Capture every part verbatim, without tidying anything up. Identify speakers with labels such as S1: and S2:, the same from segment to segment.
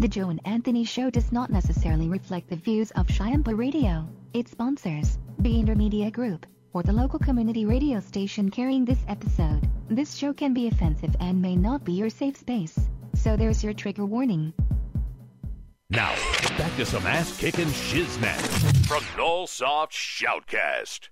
S1: The Joe and Anthony Show does not necessarily reflect the views of Shyampa Radio, its sponsors, the Intermedia Group, or the local community radio station carrying this episode. This show can be offensive and may not be your safe space, so there's your trigger warning.
S2: Now, back to some ass-kicking shiznit from Nullsoft Shoutcast.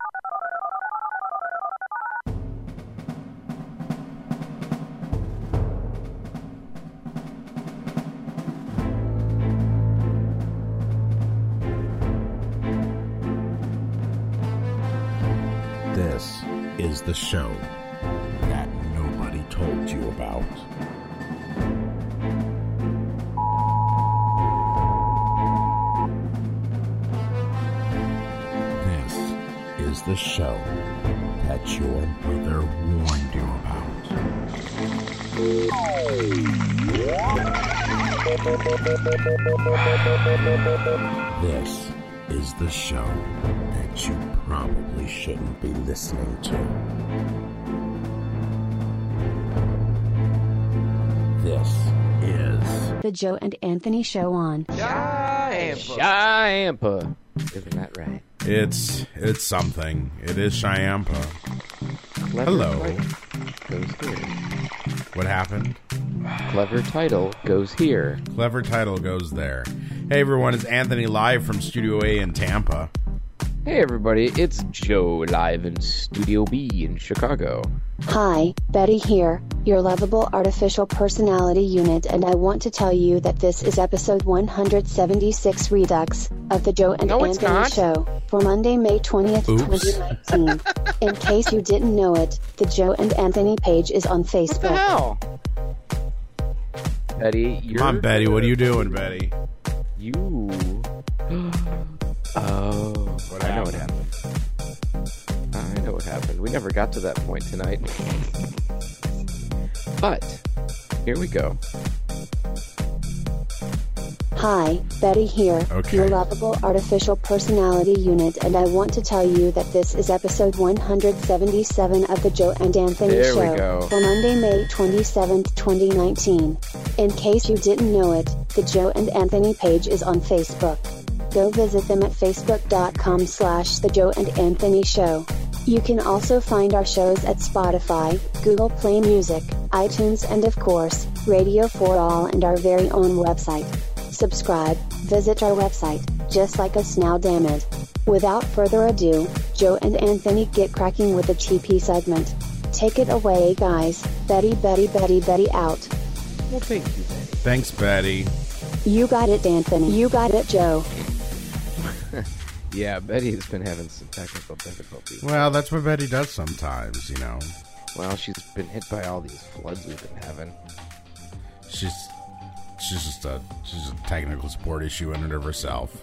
S3: This is the show that nobody told you about. This is the show that your mother warned you about. This is the show that you probably shouldn't be listening to. This is
S4: The Joe and Anthony Show on
S5: Shyampa. Shyampa. Isn't that right?
S3: It's it's something. It is Shyampa.
S5: Clever
S3: Hello.
S5: title goes here.
S3: What happened?
S5: Clever title goes here.
S3: Clever title goes there. Hey everyone, it's Anthony live from Studio A in Tampa.
S5: Hey everybody, it's Joe live in Studio B in Chicago.
S4: Hi, Betty here, your lovable artificial personality unit, and I want to tell you that this is episode one hundred seventy-six Redux of the Joe and
S5: No, it's
S4: Anthony
S5: not.
S4: Show for Monday, May twentieth,
S3: Oops.
S4: twenty nineteen. In case you didn't know it, the Joe and Anthony page is on
S5: What the
S4: Facebook.
S5: hell? Betty, you're...
S3: Come on, Betty. What are you doing, Betty?
S5: You... oh,
S3: What
S5: I know what
S3: happened?
S5: happened. I know what happened. We never got to that point tonight. But, here we go.
S4: Hi, Betty here,
S3: Okay.
S4: your lovable artificial personality unit, and I want to tell you that this is episode one hundred seventy-seven of the Joe and Anthony
S5: There we
S4: Show
S5: go.
S4: for Monday, May twenty-seventh, twenty nineteen. In case you didn't know it, the Joe and Anthony page is on Facebook. Go visit them at facebook.com slash the Joe and Anthony Show. You can also find our shows at Spotify, Google Play Music, iTunes, and of course, Radio for All and our very own website. Subscribe, visit our website, just like us now, damn it. Without further ado, Joe and Anthony get cracking with the cheapy segment. Take it away, guys. Betty, Betty, Betty, Betty out.
S5: Well, thank you, Betty.
S3: Thanks, Betty.
S4: You got it, Anthony. You got it, Joe.
S5: Yeah, Betty's been having some technical difficulties.
S3: Well, that's what Betty does sometimes, you know.
S5: Well, she's been hit by all these floods we've been having.
S3: She's she's just a she's a technical support issue in and of herself.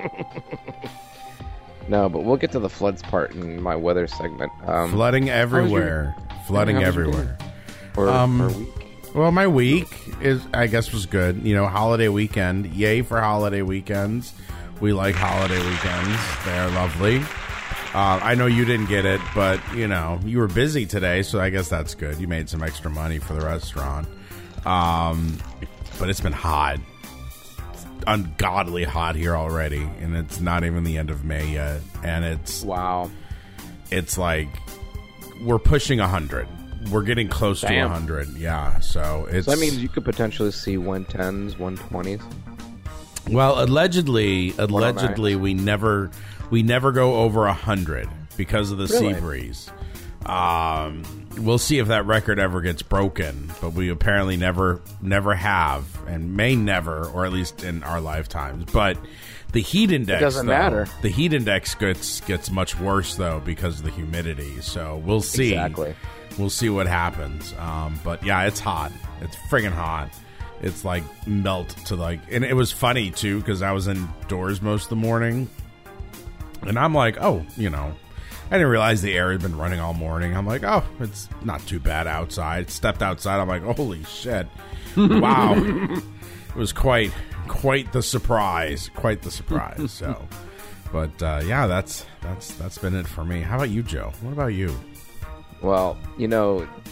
S5: No, but we'll get to the floods part in my weather segment. Um,
S3: Flooding everywhere. Flooding
S5: how was your
S3: everywhere.
S5: or,
S3: Um,
S5: or week.
S3: Well, my week is, I guess, was good. You know, holiday weekend. Yay for holiday weekends. We like holiday weekends. They are lovely. Uh, I know you didn't get it, but, you know, you were busy today, so I guess that's good. You made some extra money for the restaurant. Um, but it's been hot. Ungodly hot here already, and it's not even the end of May yet. And it's
S5: Wow.
S3: it's like we're pushing one hundred. We're getting close
S5: Damn.
S3: to one hundred. Yeah, so it's...
S5: So that means you could potentially see one tens, one twenties.
S3: Well, allegedly, allegedly, we never we never go over a hundred because of the
S5: Really?
S3: sea breeze. Um, we'll see if that record ever gets broken, but we apparently never never have, and may never, or at least in our lifetimes. But the heat index
S5: doesn't
S3: though,
S5: matter.
S3: The heat index gets gets much worse though because of the humidity. So we'll see.
S5: Exactly.
S3: We'll see what happens. Um, but yeah, it's hot. It's friggin' hot. It's like melt to like, and it was funny too because I was indoors most of the morning, and I'm like, oh, you know, I didn't realize the air had been running all morning. I'm like, oh, it's not too bad outside. Stepped outside, I'm like, holy shit, wow, it was quite quite the surprise, quite the surprise. So, but uh, yeah, that's that's that's been it for me. How about you, Joe? What about you?
S5: Well, you know,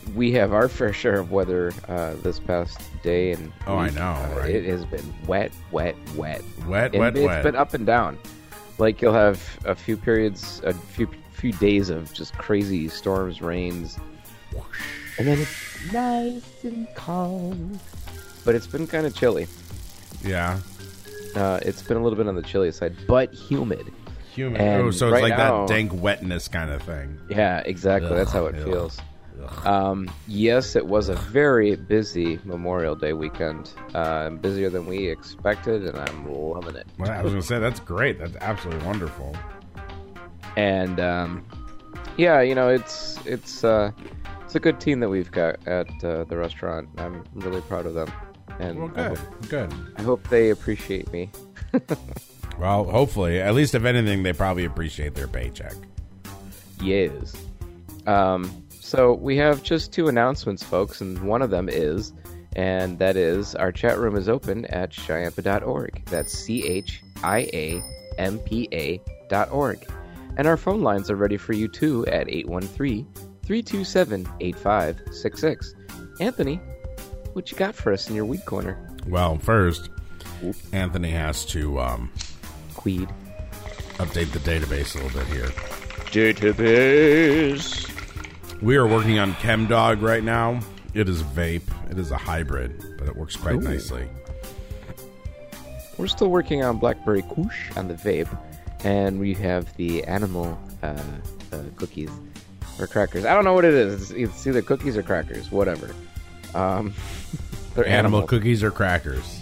S5: we have our fair share of weather uh, this past day, and
S3: oh,
S5: week.
S3: I know,
S5: uh,
S3: right?
S5: It has been wet, wet, wet,
S3: wet,
S5: and
S3: wet,
S5: it's
S3: wet.
S5: It's been up and down. Like you'll have a few periods, a few few days of just crazy storms, rains, and then it's nice and calm. But it's been kind of chilly.
S3: Yeah.
S5: Uh, it's been a little bit on the chilly side, but humid.
S3: Humid.
S5: And
S3: oh, so it's
S5: right
S3: like
S5: now,
S3: that dank wetness kind of thing.
S5: Yeah, exactly.
S3: Ugh,
S5: That's how it
S3: ugh,
S5: feels.
S3: ugh.
S5: Um, yes, it was a very busy Memorial Day weekend. Uh, busier than we expected, and I'm loving it.
S3: Well, I was going to say, that's great. That's absolutely wonderful.
S5: And, um, yeah, you know, it's it's uh, it's a good team that we've got at uh, the restaurant. I'm really proud of them. And
S3: Well,
S5: I
S3: good.
S5: hope,
S3: Good.
S5: I hope they appreciate me.
S3: Well, hopefully. At least if anything, they probably appreciate their paycheck.
S5: Yes. Um, so we have just two announcements, folks, and one of them is, and that is, our chat room is open at Chiampa dot org. That's C H I A M P A dot org. And our phone lines are ready for you, too, at eight one three, three two seven, eight five six six. Anthony, what you got for us in your Weed Corner?
S3: Well, first, Anthony has to um,
S5: Weed.
S3: update the database a little bit here.
S5: Database.
S3: We are working on ChemDog right now. It is vape. It is a hybrid, but it works quite
S5: Ooh.
S3: nicely.
S5: We're still working on Blackberry Kush on the vape, and we have the animal uh, uh, cookies or crackers. I don't know what it is. It's, it's either cookies or crackers, whatever. Um, they're
S3: Animal
S5: animal,
S3: cookies or crackers.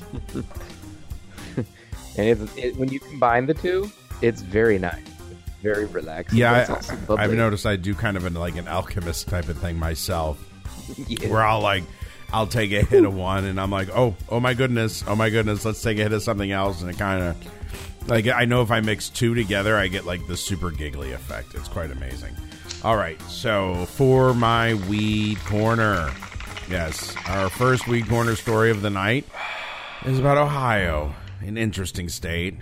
S5: and it, it, when you combine the two, it's very nice. It's very relaxing. but it's
S3: Yeah,
S5: also
S3: I,
S5: bubbly.
S3: I've noticed I do kind of an, like an alchemist type of thing myself,
S5: Yeah.
S3: where I'll like I'll take a hit of one and I'm like, oh, oh my goodness, oh my goodness, let's take a hit of something else, and it kind of like I know if I mix two together, I get like the super giggly effect. It's quite amazing. All right, so for my weed corner, yes, our first weed corner story of the night is about Ohio, an interesting state,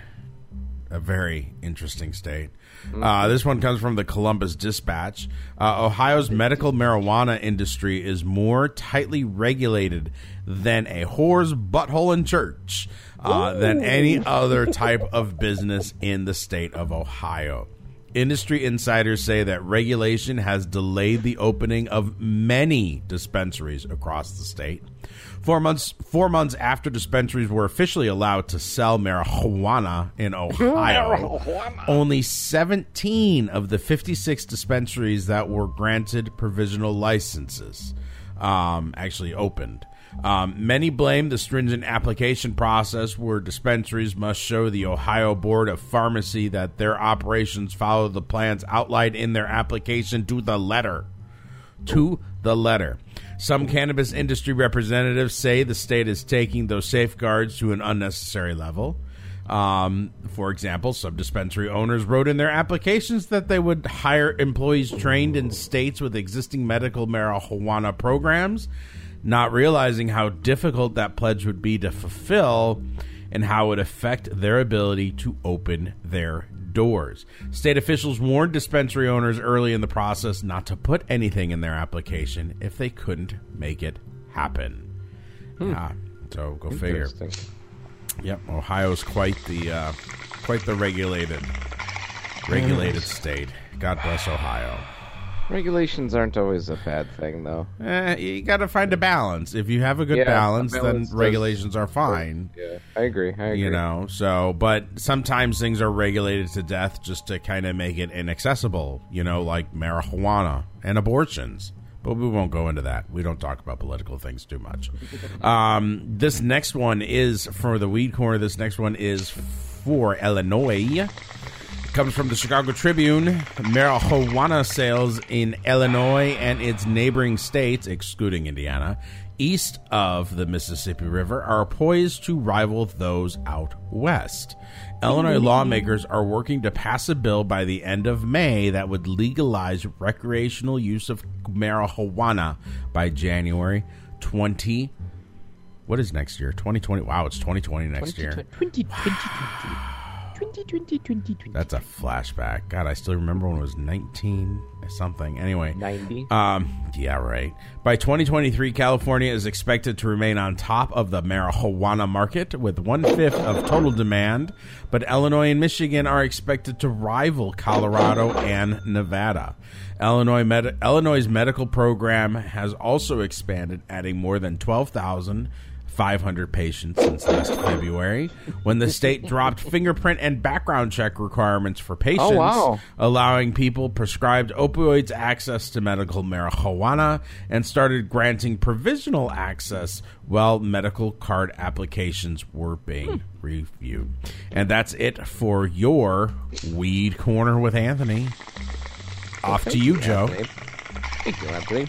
S3: a very interesting state. Uh, this one comes from the Columbus Dispatch. Uh, Ohio's medical marijuana industry is more tightly regulated than a whore's butthole in church, uh, than any other type of business in the state of Ohio. Industry insiders say that regulation has delayed the opening of many dispensaries across the state. Four months, four months after dispensaries were officially allowed to sell marijuana in Ohio, only seventeen of the fifty-six dispensaries that were granted provisional licenses um, actually opened. Um, many blame the stringent application process where dispensaries must show the Ohio Board of Pharmacy that their operations follow the plans outlined in their application to the letter. To the letter. Some cannabis industry representatives say the state is taking those safeguards to an unnecessary level. Um, for example, some dispensary owners wrote in their applications that they would hire employees trained in states with existing medical marijuana programs, not realizing how difficult that pledge would be to fulfill and how it would affect their ability to open their doors. State officials warned dispensary owners early in the process not to put anything in their application if they couldn't make it happen. Hmm. Yeah, so go figure. Yep, Ohio's quite the uh, quite the regulated regulated state. God bless Ohio.
S5: Regulations aren't always a bad thing, though.
S3: Eh, you got to find a balance. If you have a good
S5: Yeah,
S3: balance,
S5: a balance
S3: then
S5: does-
S3: regulations are fine.
S5: Yeah, I agree. I agree.
S3: You know, so, but sometimes things are regulated to death just to kind of make it inaccessible, you know, like marijuana and abortions. But we won't go into that. We don't talk about political things too much. Um, this next one is for the Weed Corner. This next one is for Illinois. Comes from the Chicago Tribune. Marijuana sales in Illinois and its neighboring states, excluding Indiana, east of the Mississippi River, are poised to rival those out west. Illinois lawmakers are working to pass a bill by the end of May that would legalize recreational use of marijuana by January twentieth. What is next year? twenty twenty. Wow, it's twenty twenty next year.
S5: twenty twenty twenty twenty, twenty twenty.
S3: That's a flashback. God, I still remember when it was nineteen something. Anyway.
S5: ninety.
S3: Um, yeah, right. By twenty twenty-three, California is expected to remain on top of the marijuana market with one-fifth of total demand, but Illinois and Michigan are expected to rival Colorado and Nevada. Illinois med- Illinois' medical program has also expanded, adding more than twelve thousand five hundred patients since last February, when the state dropped fingerprint and background check requirements for patients,
S5: oh, wow.
S3: allowing people prescribed opioids access to medical marijuana, and started granting provisional access while medical card applications were being hmm. reviewed. And that's it for your Weed Corner with Anthony.
S5: Well,
S3: Off to you,
S5: you
S3: Joe.
S5: Anthony. Thank you, Anthony.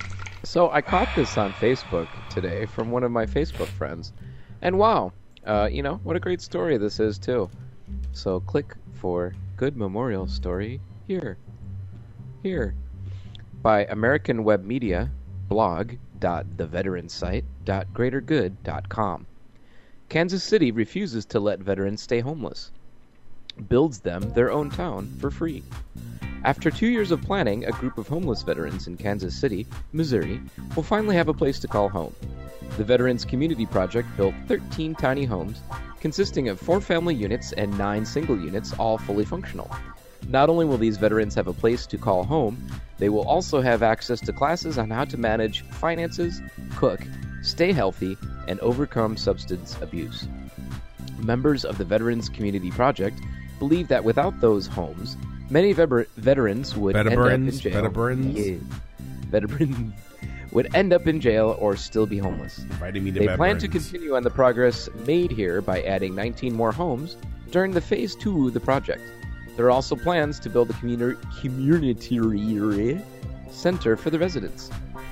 S5: So I caught this on Facebook today from one of my Facebook friends. And wow, uh, you know, what a great story this is, too. So click for Good Memorial Story here. Here. By American Web Media, blog dot the veteran site dot greater good dot com. Kansas City refuses to let veterans stay homeless. Builds them their own town for free. After two years of planning, a group of homeless veterans in Kansas City, Missouri, will finally have a place to call home. The Veterans Community Project built thirteen tiny homes, consisting of four family units and nine single units, all fully functional. Not only will these veterans have a place to call home, they will also have access to classes on how to manage finances, cook, stay healthy, and overcome substance abuse. Members of the Veterans Community Project believe that without those homes, many veber- veterans would end up in jail.
S3: Veterans?
S5: Yeah. Veterans would end up in jail or still be homeless.
S3: Inviting me to
S5: They
S3: veterans.
S5: plan to continue on the progress made here by adding nineteen more homes during the phase two of the project. There are also plans to build a communi- community center for the residents.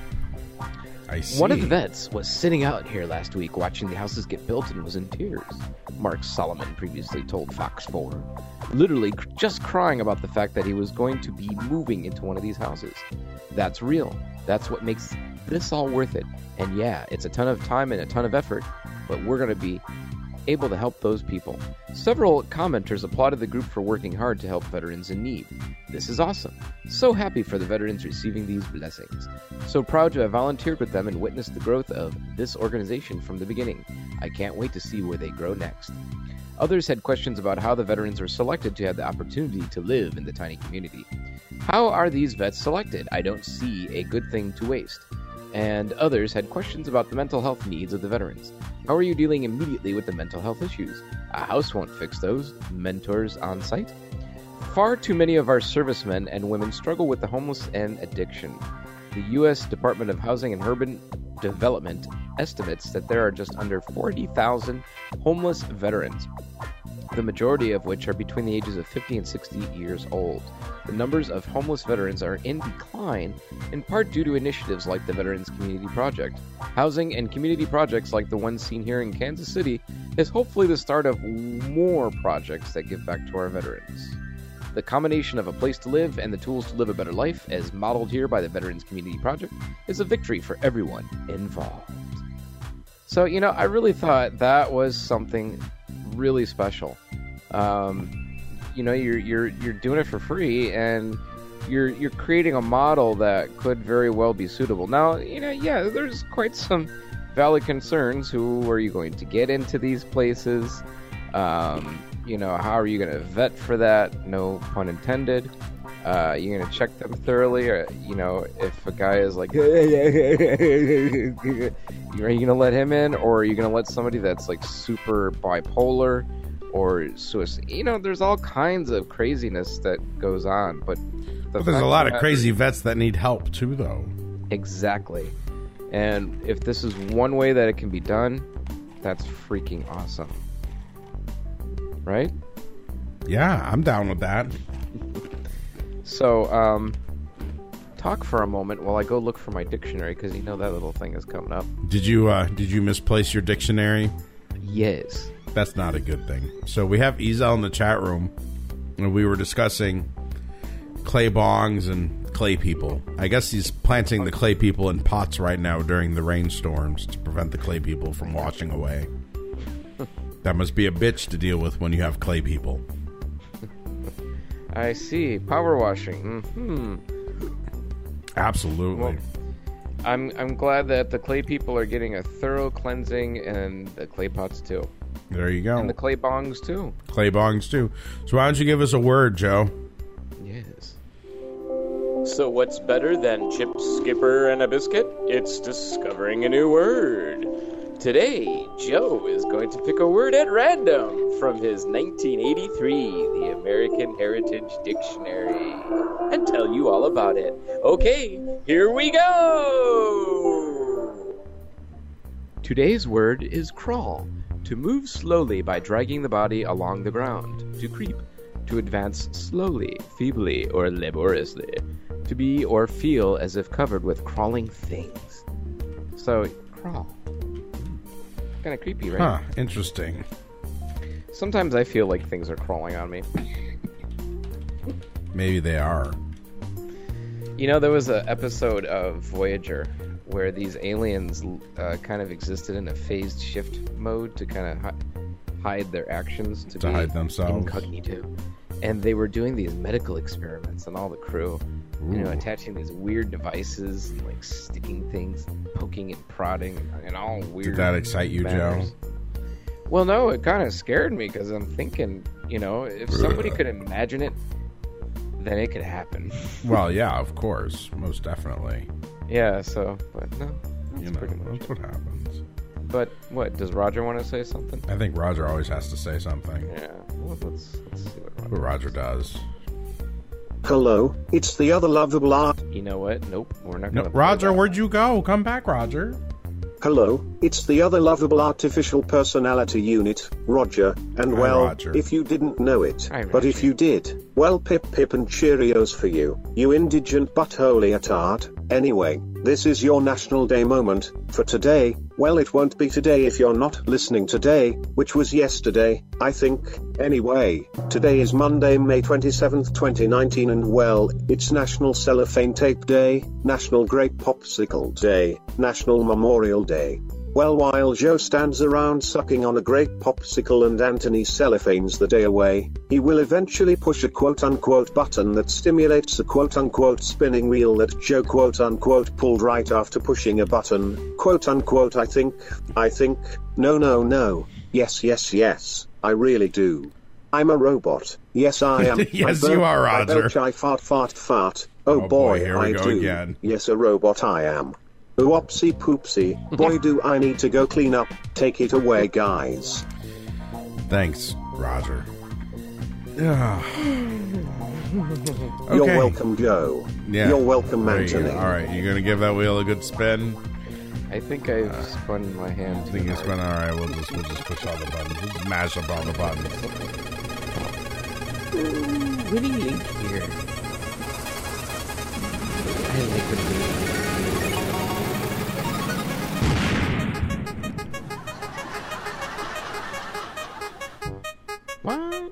S3: I see.
S5: One of the vets was sitting out here last week watching the houses get built and was in tears, Mark Solomon previously told Fox four. Literally cr- just crying about the fact that he was going to be moving into one of these houses. That's real. That's what makes this all worth it. And yeah, it's a ton of time and a ton of effort, but we're going to be able to help those people. Several commenters applauded the group for working hard to help veterans in need. This is awesome. So happy for the veterans receiving these blessings. So proud to have volunteered with them and witnessed the growth of this organization from the beginning. I can't wait to see where they grow next. Others had questions about how the veterans are selected to have the opportunity to live in the tiny community. How are these vets selected? I don't see a good thing to waste. And others had questions about the mental health needs of the veterans. How are you dealing immediately with the mental health issues? A house won't fix those. Mentors on site? Far too many of our servicemen and women struggle with the homeless and addiction. The U S Department of Housing and Urban Development estimates that there are just under forty thousand homeless veterans, the majority of which are between the ages of fifty and sixty years old. The numbers of homeless veterans are in decline, in part due to initiatives like the Veterans Community Project. Housing and community projects like the one seen here in Kansas City is hopefully the start of more projects that give back to our veterans. The combination of a place to live and the tools to live a better life, as modeled here by the Veterans Community Project, is a victory for everyone involved. So, you know, I really thought that was something really special. Um, you know, you're you're you're doing it for free, and you're you're creating a model that could very well be suitable. Now, you know, yeah, there's quite some valid concerns. Who are you going to get into these places? Um, you know, how are you going to vet for that? No pun intended. Uh, you're going to check them thoroughly, or, you know, if a guy is like, are you going to let him in, or are you going to let somebody that's like super bipolar or suicide? You know, there's all kinds of craziness that goes on, but the
S3: well, there's a lot of crazy vets that need help too, though.
S5: Exactly. And if this is one way that it can be done, that's freaking awesome. Right?
S3: Yeah, I'm down with that.
S5: So, um, talk for a moment while I go look for my dictionary, because you know that little thing is coming up.
S3: Did you uh, did you misplace your dictionary?
S5: Yes.
S3: That's not a good thing. So we have Ezel in the chat room, and we were discussing clay bongs and clay people. I guess he's planting the clay people in pots right now during the rainstorms to prevent the clay people from washing away. That must be a bitch to deal with when you have clay people.
S5: I see. Power washing. Mm-hmm.
S3: Absolutely.
S5: Well, I'm I'm glad that the clay people are getting a thorough cleansing, and the clay pots too.
S3: There you go.
S5: And the clay bongs too.
S3: Clay bongs too. So why don't you give us a word, Joe?
S5: Yes.
S6: So what's better than Chip, Skipper, and a biscuit? It's discovering a new word. Today, Joe is going to pick a word at random from his nineteen eighty-three The American Heritage Dictionary and tell you all about it. Okay, here we go!
S5: Today's word is crawl. To move slowly by dragging the body along the ground. To creep. To advance slowly, feebly, or laboriously. To be or feel as if covered with crawling things. So, crawl. Kind of creepy, right?
S3: Huh, interesting.
S5: Sometimes I feel like things are crawling on me.
S3: Maybe they are.
S5: You know, there was an episode of Voyager where these aliens uh, kind of existed in a phased shift mode to kind of hi- hide their actions, to,
S3: to
S5: be
S3: hide themselves.
S5: Incognito. And they were doing these medical experiments on all the crew. Ooh. You know, attaching these weird devices and like sticking things, poking and prodding, and all weird.
S3: Did that excite you, manners. Joe?
S5: Well, no, it kind of scared me because I'm thinking, you know, if somebody could imagine it, then it could happen.
S3: Well, yeah, of course, most definitely.
S5: Yeah, so, but no, that's
S3: you know,
S5: pretty much
S3: that's what happens.
S5: But what, does Roger want to say something?
S3: I think Roger always has to say something.
S5: Yeah, well, let's, let's see what Roger,
S3: what Roger does.
S7: Hello, it's the other lovable art.
S5: You know what? Nope, we're not
S3: no,
S5: going to.
S3: Roger, where'd you go? Come back, Roger.
S7: Hello, it's the other lovable artificial personality unit, Roger, and
S3: Hi,
S7: well,
S3: Roger.
S7: if you didn't know it,
S5: Hi,
S7: but if you did, well, pip pip and Cheerios for you, you indigent buttholy tart. Anyway, this is your National Day moment, for today, well, it won't be today if you're not listening today, which was yesterday, I think. Anyway, today is Monday, May twenty-seventh, twenty nineteen, and well, it's National Cellophane Tape Day, National Grape Popsicle Day, National Memorial Day. Well, while Joe stands around sucking on a grape popsicle and Anthony cellophanes the day away, he will eventually push a quote-unquote button that stimulates a quote-unquote spinning wheel that Joe quote-unquote pulled right after pushing a button, quote-unquote I think, I think, no no no, yes yes yes, I really do. I'm a robot, yes I am.
S3: Yes,
S7: I
S3: you are, Roger.
S7: I belch, I fart fart fart, oh,
S3: Oh,
S7: boy,
S3: boy, here we
S7: I
S3: go
S7: do.
S3: again.
S7: Yes, a robot I am. Whoopsie poopsie, boy do I need to go clean up, take it away guys.
S3: Thanks, Roger. Yeah.
S7: You're
S3: Okay.
S7: welcome, Joe.
S3: Yeah.
S7: You're welcome,
S3: There you go.
S7: Anthony.
S3: All right, you gonna give that wheel a good spin?
S5: I think I've spun my hand.
S3: I
S5: too
S3: think you
S5: hard.
S3: spin. All right, we'll just we'll just push all the buttons. We'll just mash up all the buttons.
S5: Ooh, winning link here. I like the winning link. What?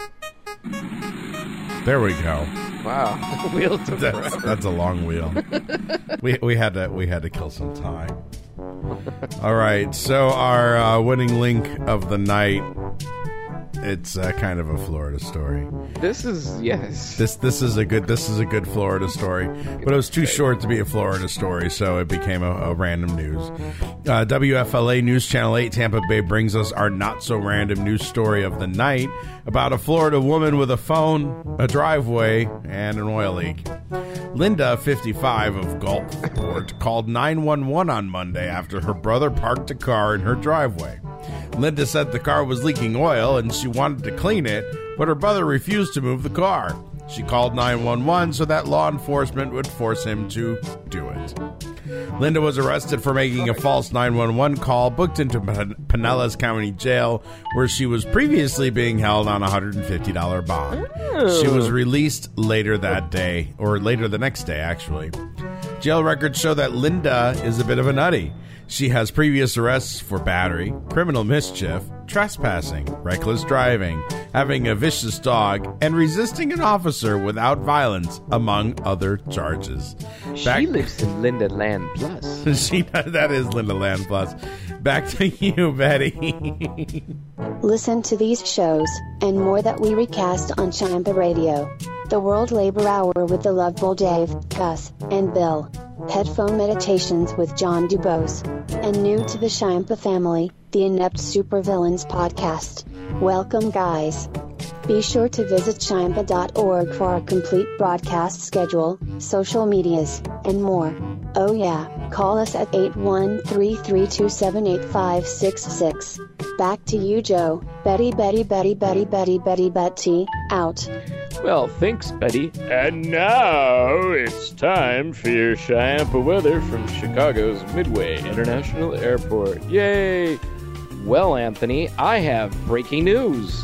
S3: There we go.
S5: Wow, the wheel took
S3: That's,
S5: forever.
S3: that's a long wheel. we we had to we had to kill some time. All right, so our uh, winning link of the night. It's uh, kind of a Florida story.
S5: This is yes.
S3: This this is a good this is a good Florida story, but it was too short to be a Florida story, so it became a, a random news. Uh, W F L A News Channel eight Tampa Bay brings us our not so random news story of the night about a Florida woman with a phone, a driveway, and an oil leak. Linda, fifty-five, of Gulfport, called nine one one on Monday after her brother parked a car in her driveway. Linda said the car was leaking oil and she wanted to clean it, but her brother refused to move the car. She called nine one one so that law enforcement would force him to do it. Linda was arrested for making a false nine one one call, booked into Pin- Pinellas County Jail, where she was previously being held on a one hundred fifty dollars bond. She was released later that day, or later the next day, actually. Jail records show that Linda is a bit of a nutty. She has previous arrests for battery, criminal mischief, trespassing, reckless driving, having a vicious dog, and resisting an officer without violence, among other charges.
S5: Back- she lives in Linda Land Plus.
S3: she That is Linda Land Plus. Back to you, Betty.
S4: Listen to these shows, and more that we recast on Champa Radio. The World Labor Hour with the lovable Dave, Gus, and Bill. Headphone Meditations with John Dubose. And new to the Champa family, the Inept Supervillains podcast. Welcome, guys. Be sure to visit champa dot org for our complete broadcast schedule, social medias, and more. Oh yeah, call us at eight one three, three two seven, eight five six six. Back to you, Joe. Betty, Betty, Betty, Betty, Betty, Betty, Betty, out.
S6: Well, thanks, Betty. And now it's time for your Chiampa weather from Chicago's Midway International Airport. Yay! Well, Anthony, I have breaking news.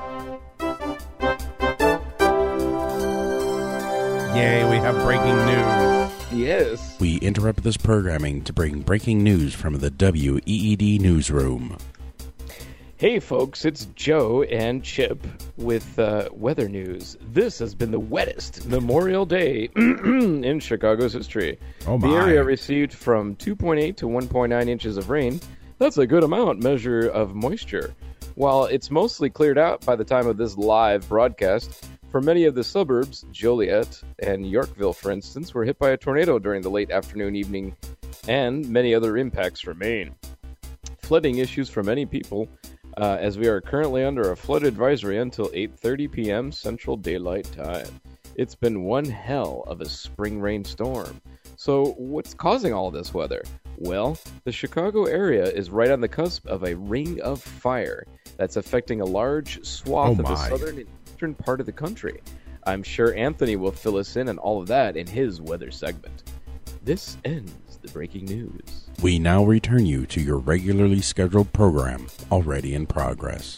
S3: Yay, we have breaking news.
S6: Yes.
S8: We interrupt this programming to bring breaking news from the W E E D newsroom.
S6: Hey folks, it's Joe and Chip with uh, weather news. This has been the wettest Memorial Day in Chicago's history.
S3: Oh my.
S6: The area received from two point eight to one point nine inches of rain. That's a good amount measure of moisture. While it's mostly cleared out by the time of this live broadcast, for many of the suburbs, Joliet and Yorkville, for instance, were hit by a tornado during the late afternoon, evening, and many other impacts remain. Flooding issues for many people, uh, as we are currently under a flood advisory until eight thirty p.m. Central Daylight Time. It's been one hell of a spring rain storm. So what's causing all this weather? Well, the Chicago area is right on the cusp of a ring of fire that's affecting a large swath
S3: Oh
S6: of the
S3: my.
S6: southern and eastern part of the country. I'm sure Anthony will fill us in on all of that in his weather segment. This ends the breaking news.
S8: We now return you to your regularly scheduled program, already in progress.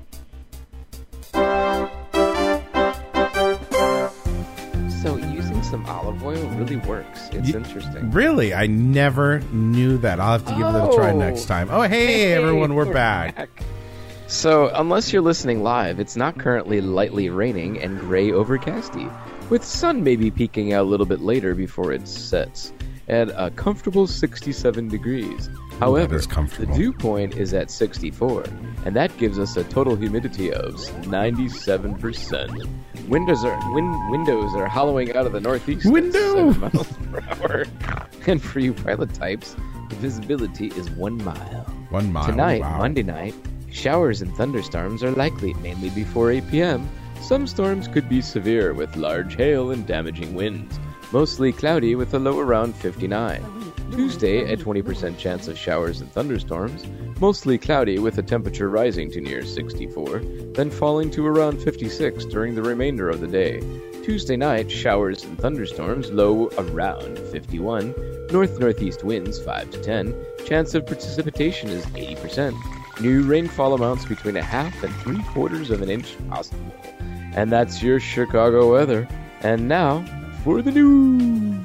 S5: So using some olive oil really works. It's
S3: Y-
S5: interesting.
S3: Really? I never knew that. I'll have to give it a try
S5: Oh.
S3: next time. Oh, hey, everyone, we're back.
S5: So, unless you're listening live, it's not currently lightly raining and gray overcasty, with sun maybe peeking out a little bit later before it sets, at a comfortable sixty-seven degrees. However,
S3: is comfortable.
S5: the dew point is at sixty-four, and that gives us a total humidity of ninety-seven percent. Windows are win- windows are hollowing out of the northeast at
S3: Window!
S5: seven miles per hour. And for you pilot types, the visibility is one mile.
S3: One mile.
S5: Tonight,
S3: Wow.
S5: Monday night, showers and thunderstorms are likely, mainly before eight p.m. Some storms could be severe with large hail and damaging winds. Mostly cloudy with a low around fifty-nine. Tuesday, a twenty percent chance of showers and thunderstorms. Mostly cloudy with a temperature rising to near sixty-four, then falling to around fifty-six during the remainder of the day. Tuesday night, showers and thunderstorms, low around fifty-one. North-northeast winds five to ten. Chance of precipitation is eighty percent. New rainfall amounts between a half and three quarters of an inch possible. And that's your Chicago weather. And now, for the news.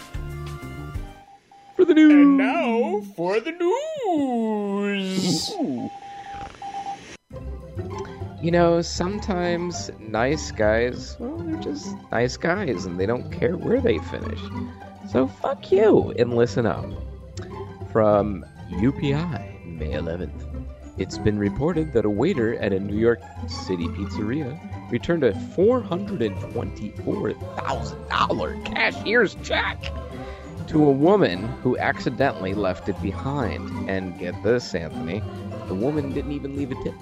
S5: For the news.
S6: And now for the news.
S5: You know, sometimes nice guys, well, they're just nice guys and they don't care where they finish. So fuck you and listen up. From U P I, May eleventh. It's been reported that a waiter at a New York City pizzeria returned a four hundred twenty-four thousand dollars cashier's check to a woman who accidentally left it behind. And get this, Anthony, the woman didn't even leave a tip.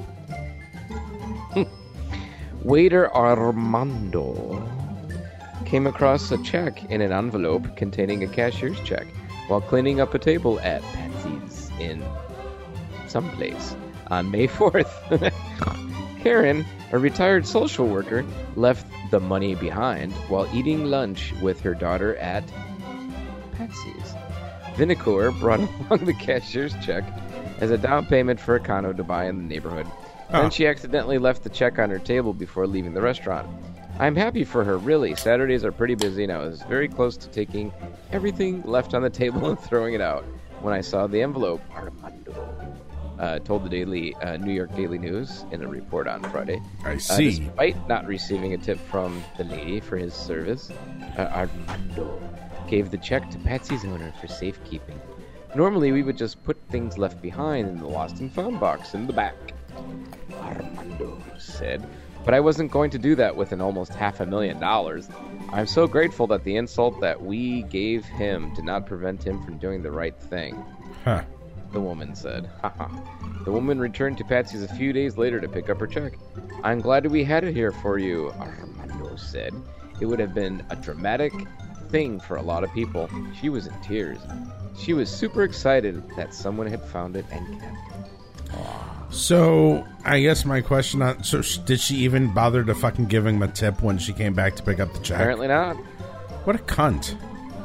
S5: Waiter Armando came across a check in an envelope containing a cashier's check while cleaning up a table at Patsy's in someplace on May fourth. Karen, a retired social worker, left the money behind while eating lunch with her daughter at Patsy's. Vinicor brought along the cashier's check as a down payment for a condo to buy in the neighborhood. Then
S3: Oh.
S5: she accidentally left the check on her table before leaving the restaurant. I'm happy for her, really. Saturdays are pretty busy, and I was very close to taking everything left on the table and throwing it out. when I saw the envelope. Armando uh, told the Daily uh, New York Daily News in a report on Friday.
S3: I
S5: Uh,
S3: see.
S5: despite not receiving a tip from the lady for his service, uh, Armando gave the check to Patsy's owner for safekeeping. Normally, we would just put things left behind in the lost and found box in the back, Armando said. But I wasn't going to do that with an almost half a million dollars. I'm so grateful that the insult that we gave him did not prevent him from doing the right thing,
S3: Huh.
S5: the woman said. The woman returned to Patsy's a few days later to pick up her check. I'm glad we had it here for you, Armando said. It would have been a dramatic thing for a lot of people. She was in tears. She was super excited that someone had found it and kept it.
S3: So, I guess my question on... So, sh- did she even bother to fucking give him a tip when she came back to pick up the check?
S5: Apparently not.
S3: What a cunt.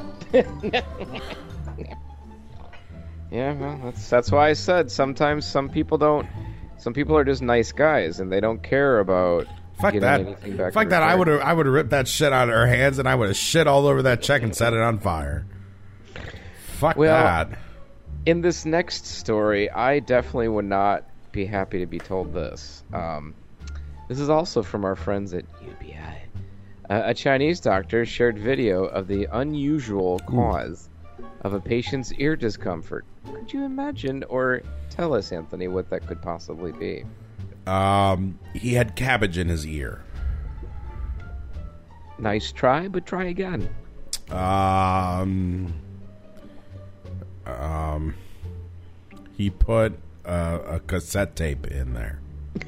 S5: Yeah, well, that's that's why I said sometimes some people don't... Some people are just nice guys, and they don't care about
S3: Fuck
S5: getting
S3: that.
S5: anything back.
S3: Fuck
S5: in
S3: that. I
S5: return.
S3: would have I would have ripped that shit out of her hands and I would have shit all over that check and set it on fire. Fuck
S5: Well,
S3: that.
S5: In this next story, I definitely would not be happy to be told this. Um, this is also from our friends at U B I. Uh, a Chinese doctor shared video of the unusual cause of a patient's ear discomfort. Could you imagine, or tell us, Anthony, what that could possibly be?
S3: Um, he had cabbage in his ear.
S5: Nice try, but try again.
S3: Um, um, he put uh, a cassette tape in there.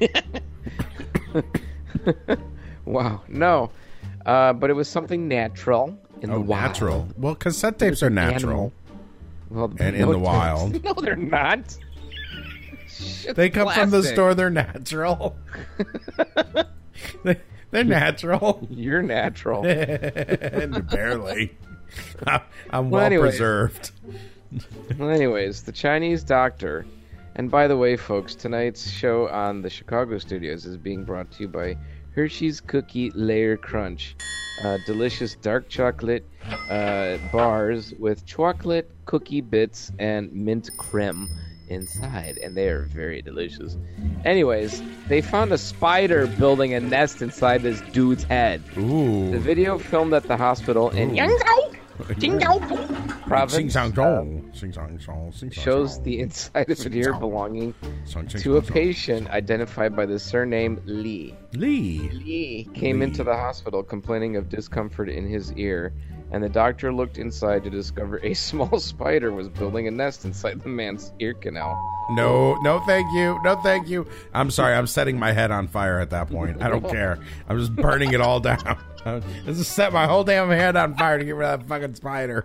S5: Wow, no. Uh, but it was something natural in
S3: Oh,
S5: the wild.
S3: natural. Well, cassette tapes are
S5: An
S3: natural.
S5: animal. Well,
S3: And in
S5: no,
S3: the wild.
S5: No, they're not. Shit,
S3: They come from the
S5: plastic.
S3: store. They're natural. they, they're natural.
S5: You're natural.
S3: And barely. I'm
S5: Well,
S3: well
S5: anyways.
S3: preserved.
S5: Well, anyways, the Chinese doctor. And by the way, folks, tonight's show on the Chicago studios is being brought to you by Hershey's Cookie Layer Crunch. Uh, delicious dark chocolate uh, bars with chocolate cookie bits and mint creme inside, and they are very delicious. Anyways, they found a spider building a nest inside this dude's head.
S3: Ooh.
S5: The video filmed at the hospital in Yangzhou province uh, shows the inside of an ear belonging to a patient identified by the surname Lee.
S3: Lee.
S5: Lee came into the hospital complaining of discomfort in his ear, and the doctor looked inside to discover a small spider was building a nest inside the man's ear canal.
S3: No, no, thank you. No, thank you. I'm sorry. I'm setting my head on fire at that point. I don't care. I'm just burning it all down. I just set my whole damn head on fire to get rid of that fucking spider.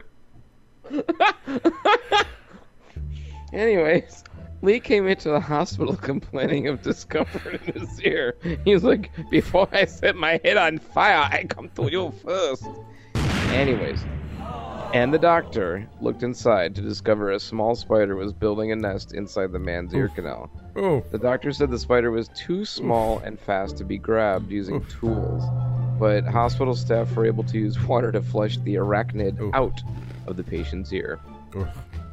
S5: Anyways, Lee came into the hospital complaining of discomfort in his ear. He was like, before I set my head on fire, I come to you first. Anyways, and the doctor looked inside to discover a small spider was building a nest inside the man's ear canal.
S3: Oh,
S5: The doctor said the spider was too small and fast to be grabbed using tools, but hospital staff were able to use water to flush the arachnid
S3: Ooh.
S5: out of the patient's ear.
S3: Oof.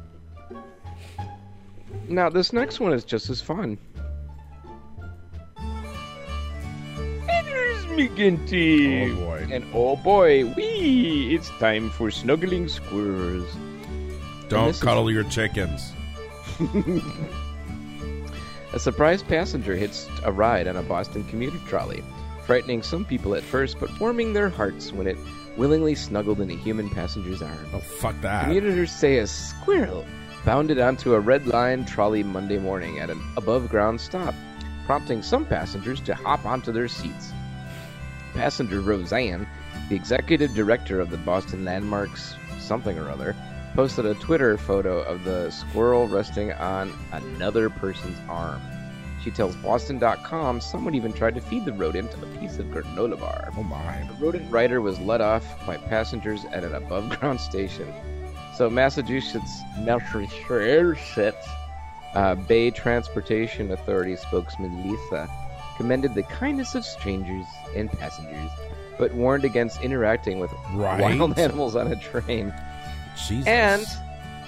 S5: Now, this next one is just as fun. Here's McGinty.
S3: Oh, boy.
S5: And oh boy, wee! It's time for snuggling squirrels.
S3: Don't
S5: this is-
S3: cuddle your chickens.
S5: A surprise passenger hits a ride on a Boston commuter trolley, frightening some people at first, but warming their hearts when it willingly snuggled in a human passenger's arms.
S3: Oh, fuck that.
S5: Commuters say a squirrel bounded onto a red line trolley Monday morning at an above-ground stop, prompting some passengers to hop onto their seats. Passenger Roseanne, the executive director of the Boston Landmarks something or other, posted a Twitter photo of the squirrel resting on another person's arm. She tells Boston dot com someone even tried to feed the rodent a piece of granola bar.
S3: Oh, my.
S5: The rodent rider was let off by passengers at an above-ground station. So Massachusetts, Massachusetts uh, Bay Transportation Authority spokesman Lisa commended the kindness of strangers and passengers, but warned against interacting with
S3: Right.
S5: wild animals on a train.
S3: Jesus.
S5: And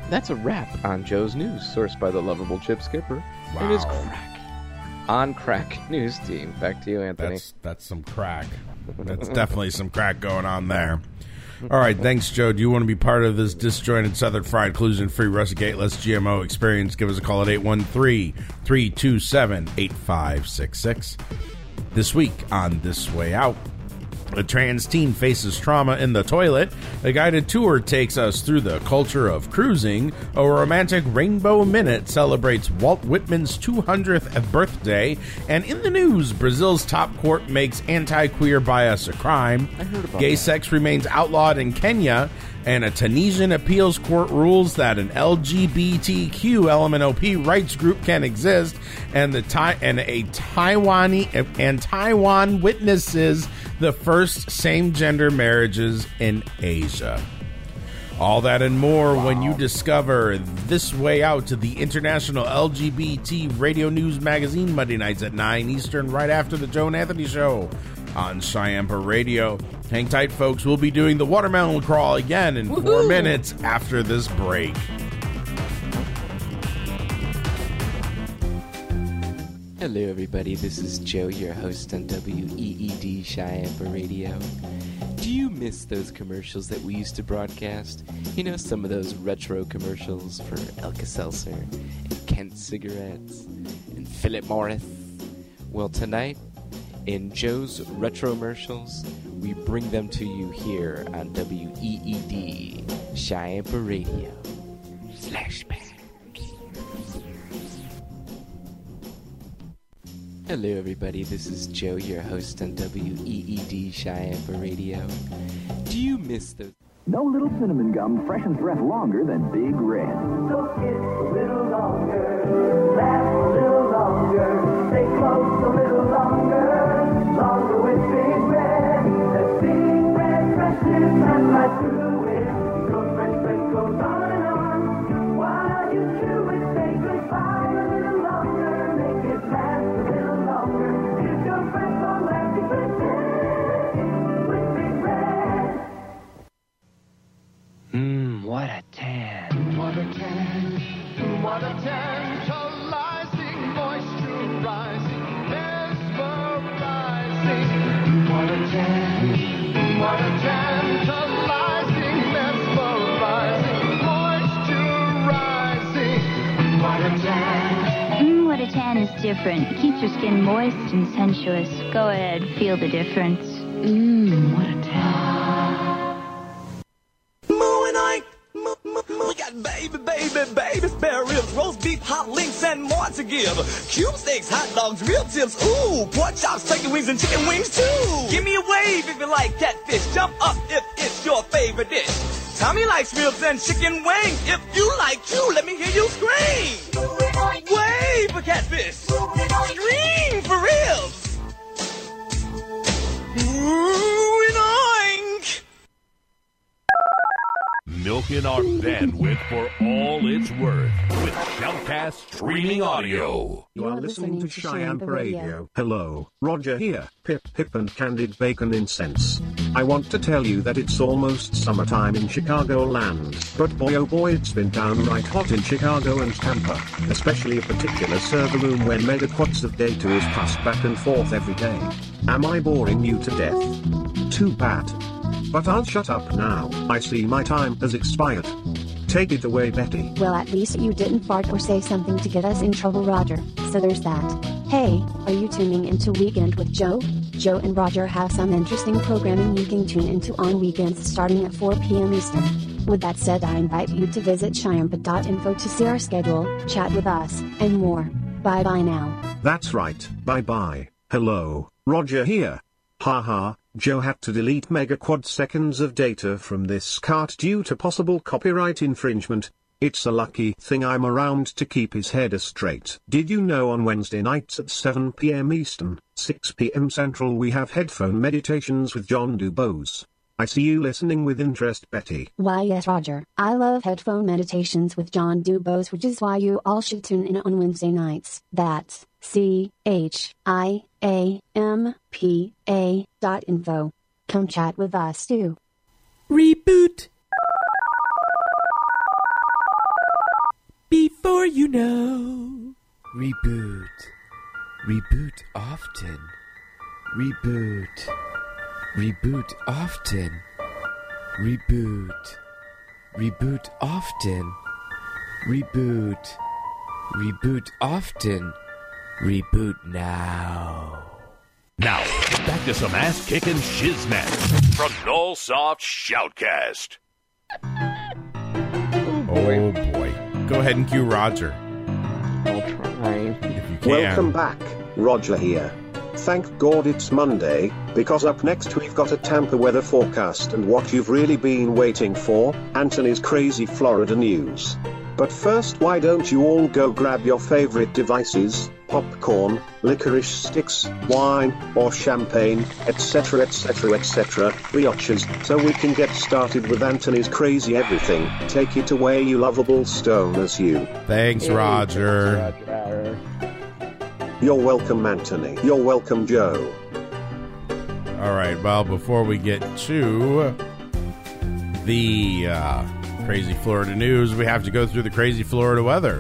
S5: That's a wrap on Joe's News, sourced by the lovable Chip Skipper.
S3: Wow.
S5: It is crack. On Crack News Team. Back to you, Anthony.
S3: That's, that's some crack. That's definitely some crack going on there. All right, thanks, Joe. Do you want to be part of this disjointed, Southern fried, collusion-free, Russell-Gateless G M O experience? Give us a call at eight one three, three two seven, eight five six six. This week on This Way Out, a trans teen faces trauma in the toilet. A guided tour takes us through the culture of cruising. A romantic Rainbow Minute celebrates Walt Whitman's two hundredth birthday. And in the news, Brazil's top court makes anti-queer bias a crime.
S5: I heard about
S3: Gay
S5: that.
S3: sex remains outlawed in Kenya. And a Tunisian appeals court rules that an L G B T Q L M N O P rights group can exist, and the Thai and a Taiwanese and Taiwan witnesses the first same-gender marriages in Asia. All that and more wow. when you discover This Way Out to the International L G B T Radio News Magazine Monday nights at nine Eastern, right after the Joe and Anthony Show on Cheyenne Radio. Hang tight, folks. We'll be doing the watermelon crawl again in Woo-hoo. four minutes after this break.
S9: Hello, everybody. This is Joe, your host on W E E D Cheyenne Radio. Do you miss those commercials that we used to broadcast? You know, some of those retro commercials for Alka-Seltzer and Kent cigarettes and Philip Morris. Well, tonight, in Joe's Retromercials, we bring them to you here on W E E D Cheyenne Radio. Flashback. Hello, everybody. This is Joe, your host on W E E D Cheyenne Radio. Do you miss those?
S10: No little cinnamon gum freshens breath longer than Big Red.
S11: So kiss a little longer, laugh a little longer, stay close a little longer, longer with Big Red. That Big Red freshness runs right through it. Goes fresh, fresh, goes on and on. While you chew it, say goodbye a little longer, make it last a little longer. Here's your breath on lasting freshness with Big Red.
S10: Mmm, what a tan.
S11: What a tan, what a tantalizing, moisturizing, mesmerizing. What a tan, what a tantalizing, mesmerizing, moisturizing. What a tan.
S12: Mmm, what a tan is different. It keeps your skin moist and sensuous. Go ahead, feel the difference.
S10: Mmm, what a tan.
S13: We got baby, baby, baby spare ribs, roast beef, hot links, and more to give. Cube steaks, hot dogs, real tips, ooh, pork chops, turkey wings, and chicken wings too. Give me a wave if you like catfish. Jump up if it's your favorite dish. Tommy likes ribs and chicken wings. If you like you, let me hear you scream. Wave for catfish. Scream for ribs. Ooh, and oink.
S2: Milking our bandwidth for all it's worth with Shoutcast streaming audio.
S7: You are listening to Cheyenne Radio. Hello, Roger here. Pip, Pip and Candid Bacon Incense. I want to tell you that it's almost summertime in Chicagoland, but boy oh boy it's been downright hot in Chicago and Tampa, especially a particular server room where megaquads of data is passed back and forth every day. Am I boring you to death? Too bad. But I'll shut up now. I see my time has expired. Take it away, Betty.
S4: Well, at least you didn't fart or say something to get us in trouble, Roger. So there's that. Hey, are you tuning into Weekend with Joe? Joe and Roger have some interesting programming you can tune into on weekends starting at four p.m. Eastern. With that said, I invite you to visit Cheyenne dot info to see our schedule, chat with us, and more. Bye-bye now.
S7: That's right. Bye-bye. Hello, Roger here. Haha. Joe had to delete megaquad seconds of data from this cart due to possible copyright infringement. It's a lucky thing I'm around to keep his head straight. Did you know on Wednesday nights at seven p.m. Eastern, six p.m. Central we have headphone meditations with John Dubose? I see you listening with interest, Betty.
S4: Why yes, Roger. I love headphone meditations with John Dubose, which is why you all should tune in on Wednesday nights. That's C H I A M P A dot info. Come chat with us too.
S10: Reboot.
S9: more you know. Reboot. Reboot often. Reboot. Reboot often. Reboot. Reboot often. Reboot. Reboot often. Reboot now.
S2: Now, back to some ass-kicking shiznit from Nullsoft Shoutcast.
S3: Oh boy. Go ahead and cue Roger.
S5: I'll try.
S3: If you can.
S7: Welcome back, Roger here. Thank God it's Monday, because up next we've got a Tampa weather forecast and what you've really been waiting for, Anthony's crazy Florida news. But first, why don't you all go grab your favorite devices, popcorn, licorice sticks, wine, or champagne, etc, etc, etc, biatches, so we can get started with Anthony's crazy everything. Take it away, you lovable stoners, you.
S3: Thanks, Roger.
S7: You're welcome, Anthony. You're welcome, Joe.
S3: All right, well, before we get to the uh, crazy Florida news, we have to go through the crazy Florida weather.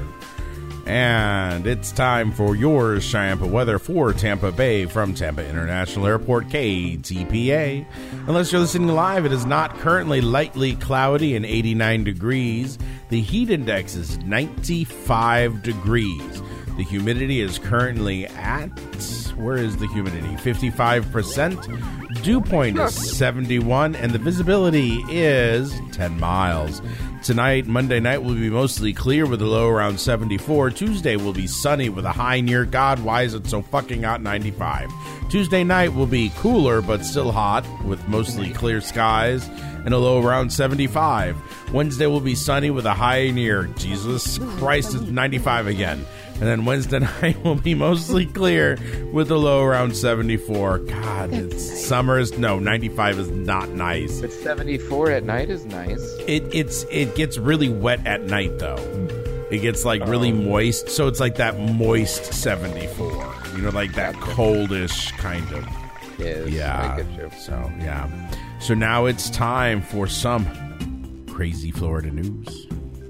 S3: And it's time for your Chiampa weather for Tampa Bay from Tampa International Airport, K T P A. Unless you're listening live, it is not currently lightly cloudy and eighty-nine degrees. The heat index is ninety-five degrees. The humidity is currently at, where is the humidity? fifty-five percent. Dew point is seventy-one, and the visibility is ten miles. Tonight, Monday night, will be mostly clear with a low around seventy-four. Tuesday will be sunny with a high near, God, why is it so fucking hot, ninety-five. Tuesday night will be cooler but still hot with mostly clear skies and a low around seventy-five. Wednesday will be sunny with a high near, Jesus Christ, it's ninety-five again. And then Wednesday night will be mostly clear with a low around seventy-four. God, it's nice. Summer is, no, ninety-five is not nice.
S5: But seventy-four at night is nice.
S3: It it's it gets really wet at night, though. It gets, like, really oh. moist. So it's like that moist seventy-four. You know, like that coldish kind of.
S5: Yes,
S3: yeah.
S5: I get you.
S3: So, yeah. So now it's time for some crazy Florida news.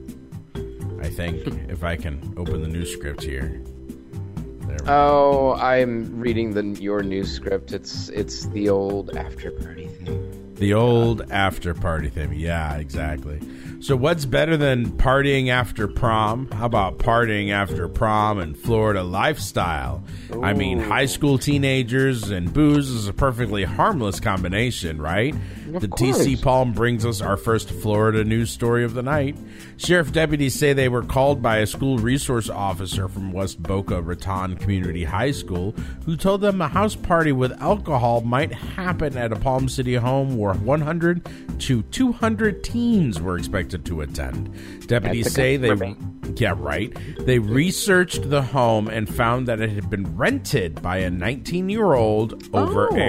S3: I think, if I can open the news script here. There we
S5: oh, go. I'm reading the your news script. It's it's the old after party thing.
S3: The old after party thing. Yeah, exactly. So what's better than partying after prom? How about partying after prom and Florida lifestyle? Ooh. I mean, high school teenagers and booze is a perfectly harmless combination, right?
S5: Of
S3: the
S5: course.
S3: T C Palm brings us our first Florida news story of the night. Sheriff deputies say they were called by a school resource officer from West Boca Raton Community High School who told them a house party with alcohol might happen at a Palm City home where one hundred to two hundred teens were expected to attend. Deputies say they... Yeah, right. They researched the home and found that it had been rented by a nineteen-year-old over
S5: Oh.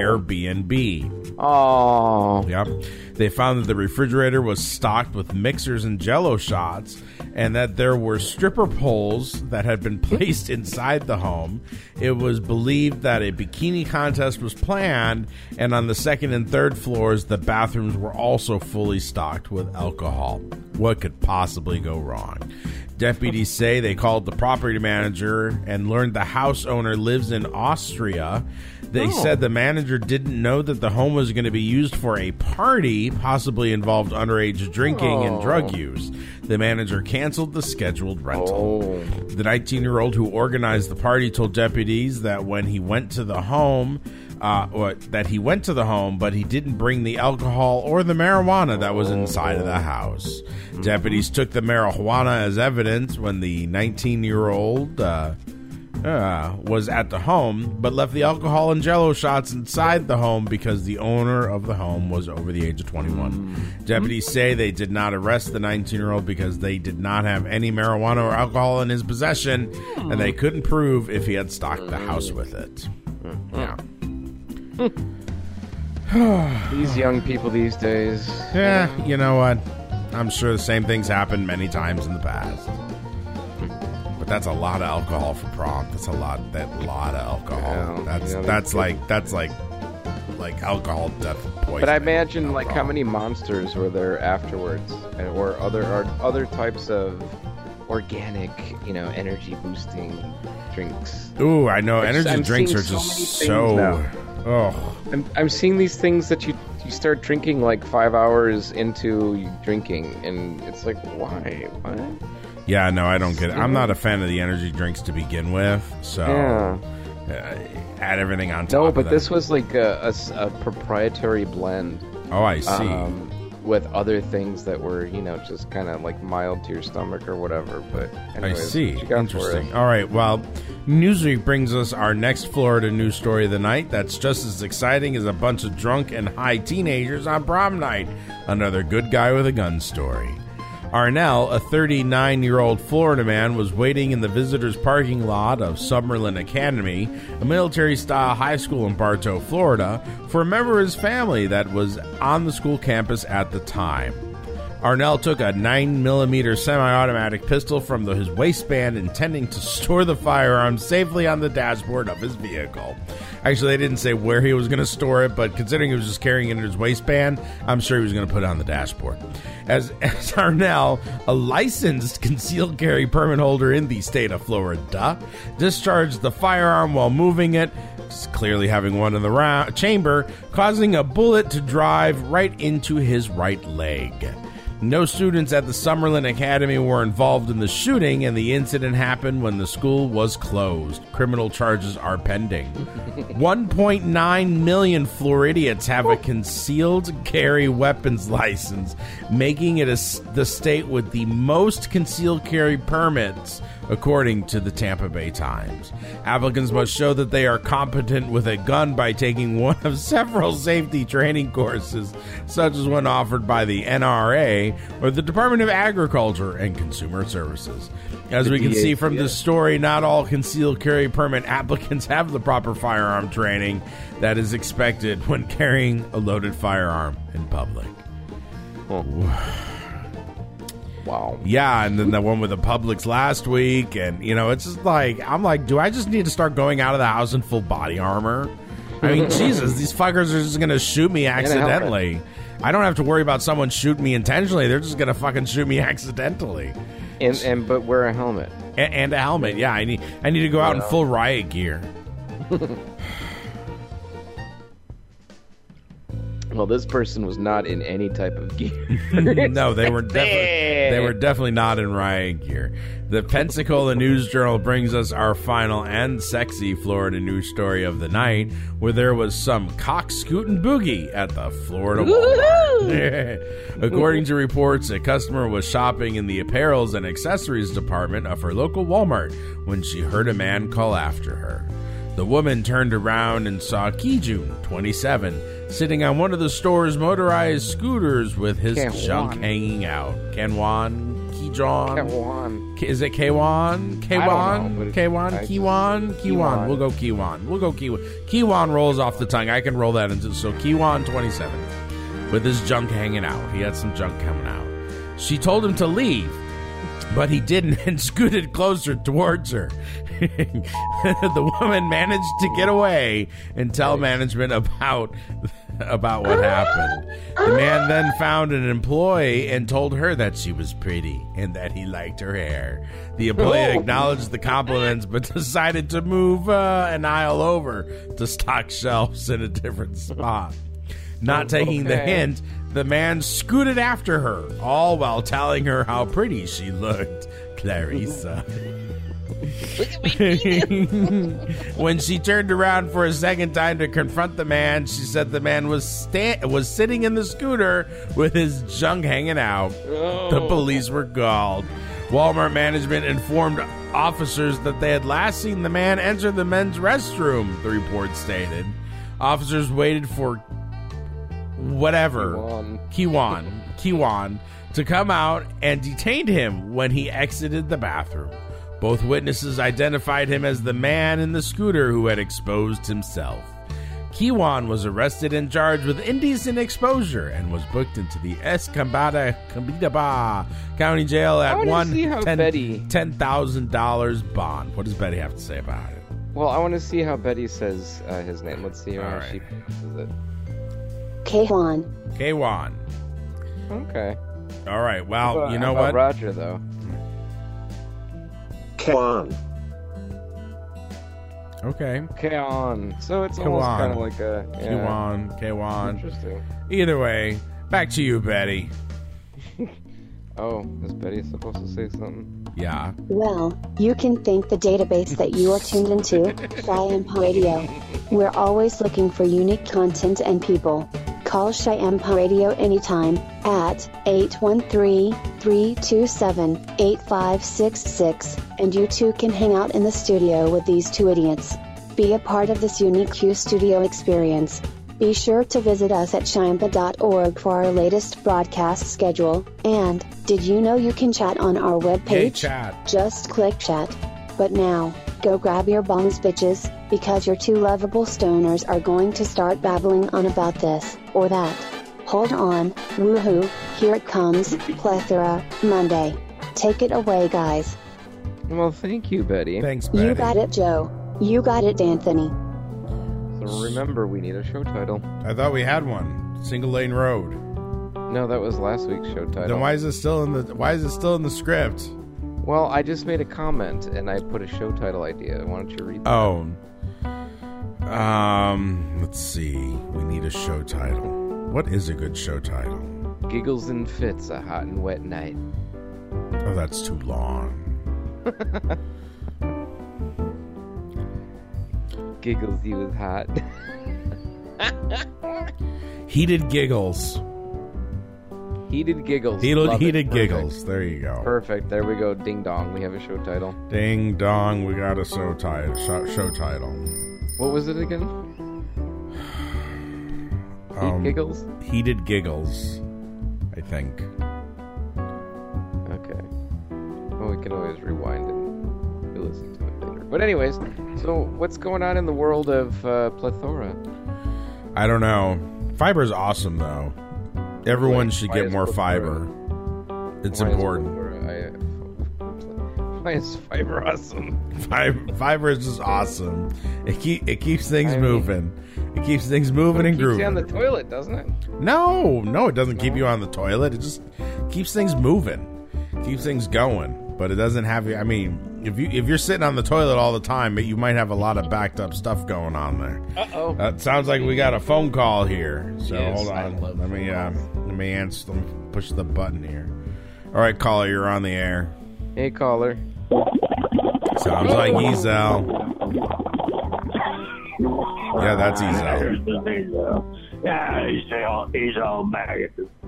S3: Airbnb.
S5: Oh.
S3: Yep. They found that the refrigerator was stocked with mixers and Jell-O shots, and that there were stripper poles that had been placed inside the home. It was believed that a bikini contest was planned, and on the second and third floors, the bathrooms were also fully stocked with alcohol. What could possibly go wrong? Deputies say they called the property manager and learned the house owner lives in Austria. They
S5: Oh.
S3: said the manager didn't know that the home was going to be used for a party, possibly involved underage drinking and
S5: Oh.
S3: drug use. The manager canceled the scheduled rental.
S5: Oh.
S3: The nineteen-year-old who organized the party told deputies that when he went to the home, uh, or that he went to the home, but he didn't bring the alcohol or the marijuana that was inside of the house. Deputies took the marijuana as evidence when the nineteen-year-old uh, uh, was at the home, but left the alcohol and Jell-O shots inside the home because the owner of the home was over the age of twenty-one. Deputies say they did not arrest the nineteen-year-old because they did not have any marijuana or alcohol in his possession, and they couldn't prove if he had stocked the house with it. Yeah.
S5: These young people these days.
S3: Yeah, you know what? I'm sure the same things happened many times in the past. But that's a lot of alcohol for prom. That's a lot. That lot of alcohol.
S5: Yeah,
S3: that's
S5: yeah,
S3: that's
S5: that's
S3: like that's like like alcohol death poisoning.
S5: But I imagine, like,
S3: alcohol.
S5: how many monsters were there afterwards, and or other or other types of organic, you know, energy boosting drinks.
S3: Ooh, I know.
S5: I'm
S3: Energy
S5: just- I'm
S3: drinks are
S5: seeing so
S3: just
S5: many
S3: so.
S5: things now.
S3: Oh,
S5: I'm I'm seeing these things that you you start drinking like five hours into drinking, and it's like, why? What?
S3: yeah, no, I don't get it. I'm not a fan of the energy drinks to begin with, so
S5: Yeah.
S3: uh, add everything on top.
S5: No,
S3: of
S5: but
S3: that.
S5: this was like a, a s- a proprietary blend.
S3: Oh, I see.
S5: Um, with other things that were, you know, just kind of like mild to your stomach or whatever. But anyways,
S3: I see.
S5: what you got for
S3: Interesting.
S5: it?
S3: All right. Well, Newsweek brings us our next Florida news story of the night. That's just as exciting as a bunch of drunk and high teenagers on prom night. Another good guy with a gun story. Arnell, a thirty-nine-year-old Florida man, was waiting in the visitors' parking lot of Summerlin Academy, a military-style high school in Bartow, Florida, for a member of his family that was on the school campus at the time. Arnell took a nine millimeter semi-automatic pistol from the, his waistband, intending to store the firearm safely on the dashboard of his vehicle. Actually, they didn't say where he was going to store it, but considering he was just carrying it in his waistband, I'm sure he was going to put it on the dashboard. As, as Arnell, a licensed concealed carry permit holder in the state of Florida, discharged the firearm while moving it, clearly having one in the ra- chamber, causing a bullet to drive right into his right leg. No students at the Summerlin Academy were involved in the shooting, and the incident happened when the school was closed. Criminal charges are pending. one point nine million Floridians have a concealed carry weapons license, making it a, the state with the most concealed carry permits, according to the Tampa Bay Times. Applicants must show that they are competent with a gun by taking one of several safety training courses, such as one offered by the N R A or the Department of Agriculture and Consumer Services. As we can see from this story, not all concealed carry permit applicants have the proper firearm training that is expected when carrying a loaded firearm in public.
S5: Wow.
S3: Yeah, and then the one with the Publix last week, and, you know, it's just like, I'm like, do I just need to start going out of the house in full body armor? I mean, Jesus, these fuckers are just going to shoot me accidentally. I don't have to worry about someone shooting me intentionally. They're just going to fucking shoot me accidentally.
S5: And and but wear a helmet.
S3: And, and a helmet, yeah. I need I need to go out in full riot gear.
S5: Well, this person was not in any type of gear.
S3: No, they were definitely they were definitely not in riot gear. The Pensacola News Journal brings us our final and sexy Florida news story of the night, where there was some cock scootin' boogie at the Florida Walmart. According to reports, a customer was shopping in the apparels and accessories department of her local Walmart when she heard a man call after her. The woman turned around and saw Kijun, twenty-seven, sitting on one of the store's motorized scooters with his
S5: Kwan.
S3: junk hanging out. Kanwan? Kijon?
S5: Kwan.
S3: K- Is it Kwan?
S5: I don't know,
S3: Kwan?
S5: but it's-
S3: Kwan?
S5: I-
S3: Kiwan? Kiwan.
S5: Kiwan.
S3: We'll go Kiwan. We'll go Kiwan. Kiwan rolls off the tongue. I can roll that into so Kiwan, twenty-seven, with his junk hanging out. He had some junk coming out. She told him to leave, but he didn't and scooted closer towards her. The woman managed to get away and tell management about about what happened. The man then found an employee and told her that she was pretty and that he liked her hair. The employee acknowledged the compliments but decided to move uh, an aisle over to stock shelves in a different spot. Not taking the
S5: Okay.
S3: hint, the man scooted after her, all while telling her how pretty she looked. Clarissa. When she turned around for a second time to confront the man, she said the man was sta- was sitting in the scooter with his junk hanging out. The police were called. Walmart management informed officers that they had last seen the man enter the men's restroom, the report stated. Officers waited for whatever, Kiwan, Kiwan, to come out and detained him when he exited the bathroom. Both witnesses identified him as the man in the scooter who had exposed himself. Kiwan was arrested and charged with indecent exposure and was booked into the Escambada Cambidaba County Jail
S5: I
S3: at
S5: wanna
S3: one
S5: see how Betty-
S3: ten thousand dollars bond. What does Betty have to say about it?
S5: Well, I want to see how Betty says uh, his name. Let's see how
S3: All
S5: she pronounces it.
S4: K-Wan.
S3: Kiwan.
S5: Okay.
S3: All right. Well,
S5: How about-
S3: you know
S5: how about
S3: what?
S5: Roger, though.
S7: K-on.
S3: Okay.
S5: K-on. So it's
S3: K-on.
S5: almost kind of like a... Yeah.
S3: K-on. K-on.
S5: Interesting.
S3: Either way, back to you, Betty.
S5: Oh, is Betty supposed to say something?
S3: Yeah.
S4: Well, you can thank the database that you are tuned into, Cheyenne Radio. We're always looking for unique content and people. Call Cheyenne Radio anytime at eight one three, three two seven, eight five six six, and you too can hang out in the studio with these two idiots. Be a part of this unique Q Studio experience. Be sure to visit us at cheyenne dot org for our latest broadcast schedule. And, did you know you can chat on our webpage?
S3: Hey, chat.
S4: Just click chat. But now, go grab your bongs, bitches, because your two lovable stoners are going to start babbling on about this, or that. Hold on, woohoo, here it comes, Plethora, Monday. Take it away, guys.
S5: Well, thank you, Betty.
S3: Thanks, Betty.
S4: You got it, Joe. You got it, Anthony.
S5: So remember, we need a show title.
S3: I thought we had one. Single Lane Road.
S5: No, that was last week's show title.
S3: Then why is it still in the Why is it still in the script?
S5: Well, I just made a comment and I put a show title idea. Why don't you read that?
S3: Oh. Um, let's see. We need a show title. What is a good show title?
S5: Giggles and Fits, a hot and wet night.
S3: Oh, that's too long.
S5: Giggles, he was hot.
S3: Heated Giggles.
S5: Heated Giggles.
S3: Heated, heated
S5: it.
S3: Giggles. There you go.
S5: Perfect. There we go. Ding dong. We have a show title.
S3: Ding dong. We got a show title. Show, show title.
S5: What was it again? Heat
S3: Um,
S5: Giggles?
S3: Heated Giggles, I think.
S5: Okay. Well, we can always rewind and listen to it later. But anyways, so what's going on in the world of uh, Plethora?
S3: I don't know. Fiber is awesome, though. Everyone
S5: Wait,
S3: should
S5: why
S3: get
S5: is
S3: more
S5: Plethora-
S3: fiber. It's
S5: why is
S3: important.
S5: Plethora- I- Why is fiber awesome?
S3: Fiber, fiber is just awesome. It keep it keeps things
S5: I mean-
S3: moving. It keeps things moving
S5: It
S3: and
S5: keeps
S3: grooving.
S5: you on the toilet, doesn't it?
S3: No, no, it doesn't keep you on the toilet. It just keeps things moving, keeps things going. But it doesn't have you. I mean, if you if you're sitting on the toilet all the time, you might have a lot of backed up stuff going on there.
S5: Uh oh.
S3: That sounds like we got a phone call here. So
S5: Yes,
S3: hold
S5: I
S3: on.
S5: love
S3: Let me uh,
S5: phone
S3: let me answer. Let me push the button here. All right, caller, you're on the air.
S5: Hey, caller.
S3: Sounds like Ezel. Yeah, that's Ezel.
S14: Here's the thing, though. Yeah, he's all, he's all back.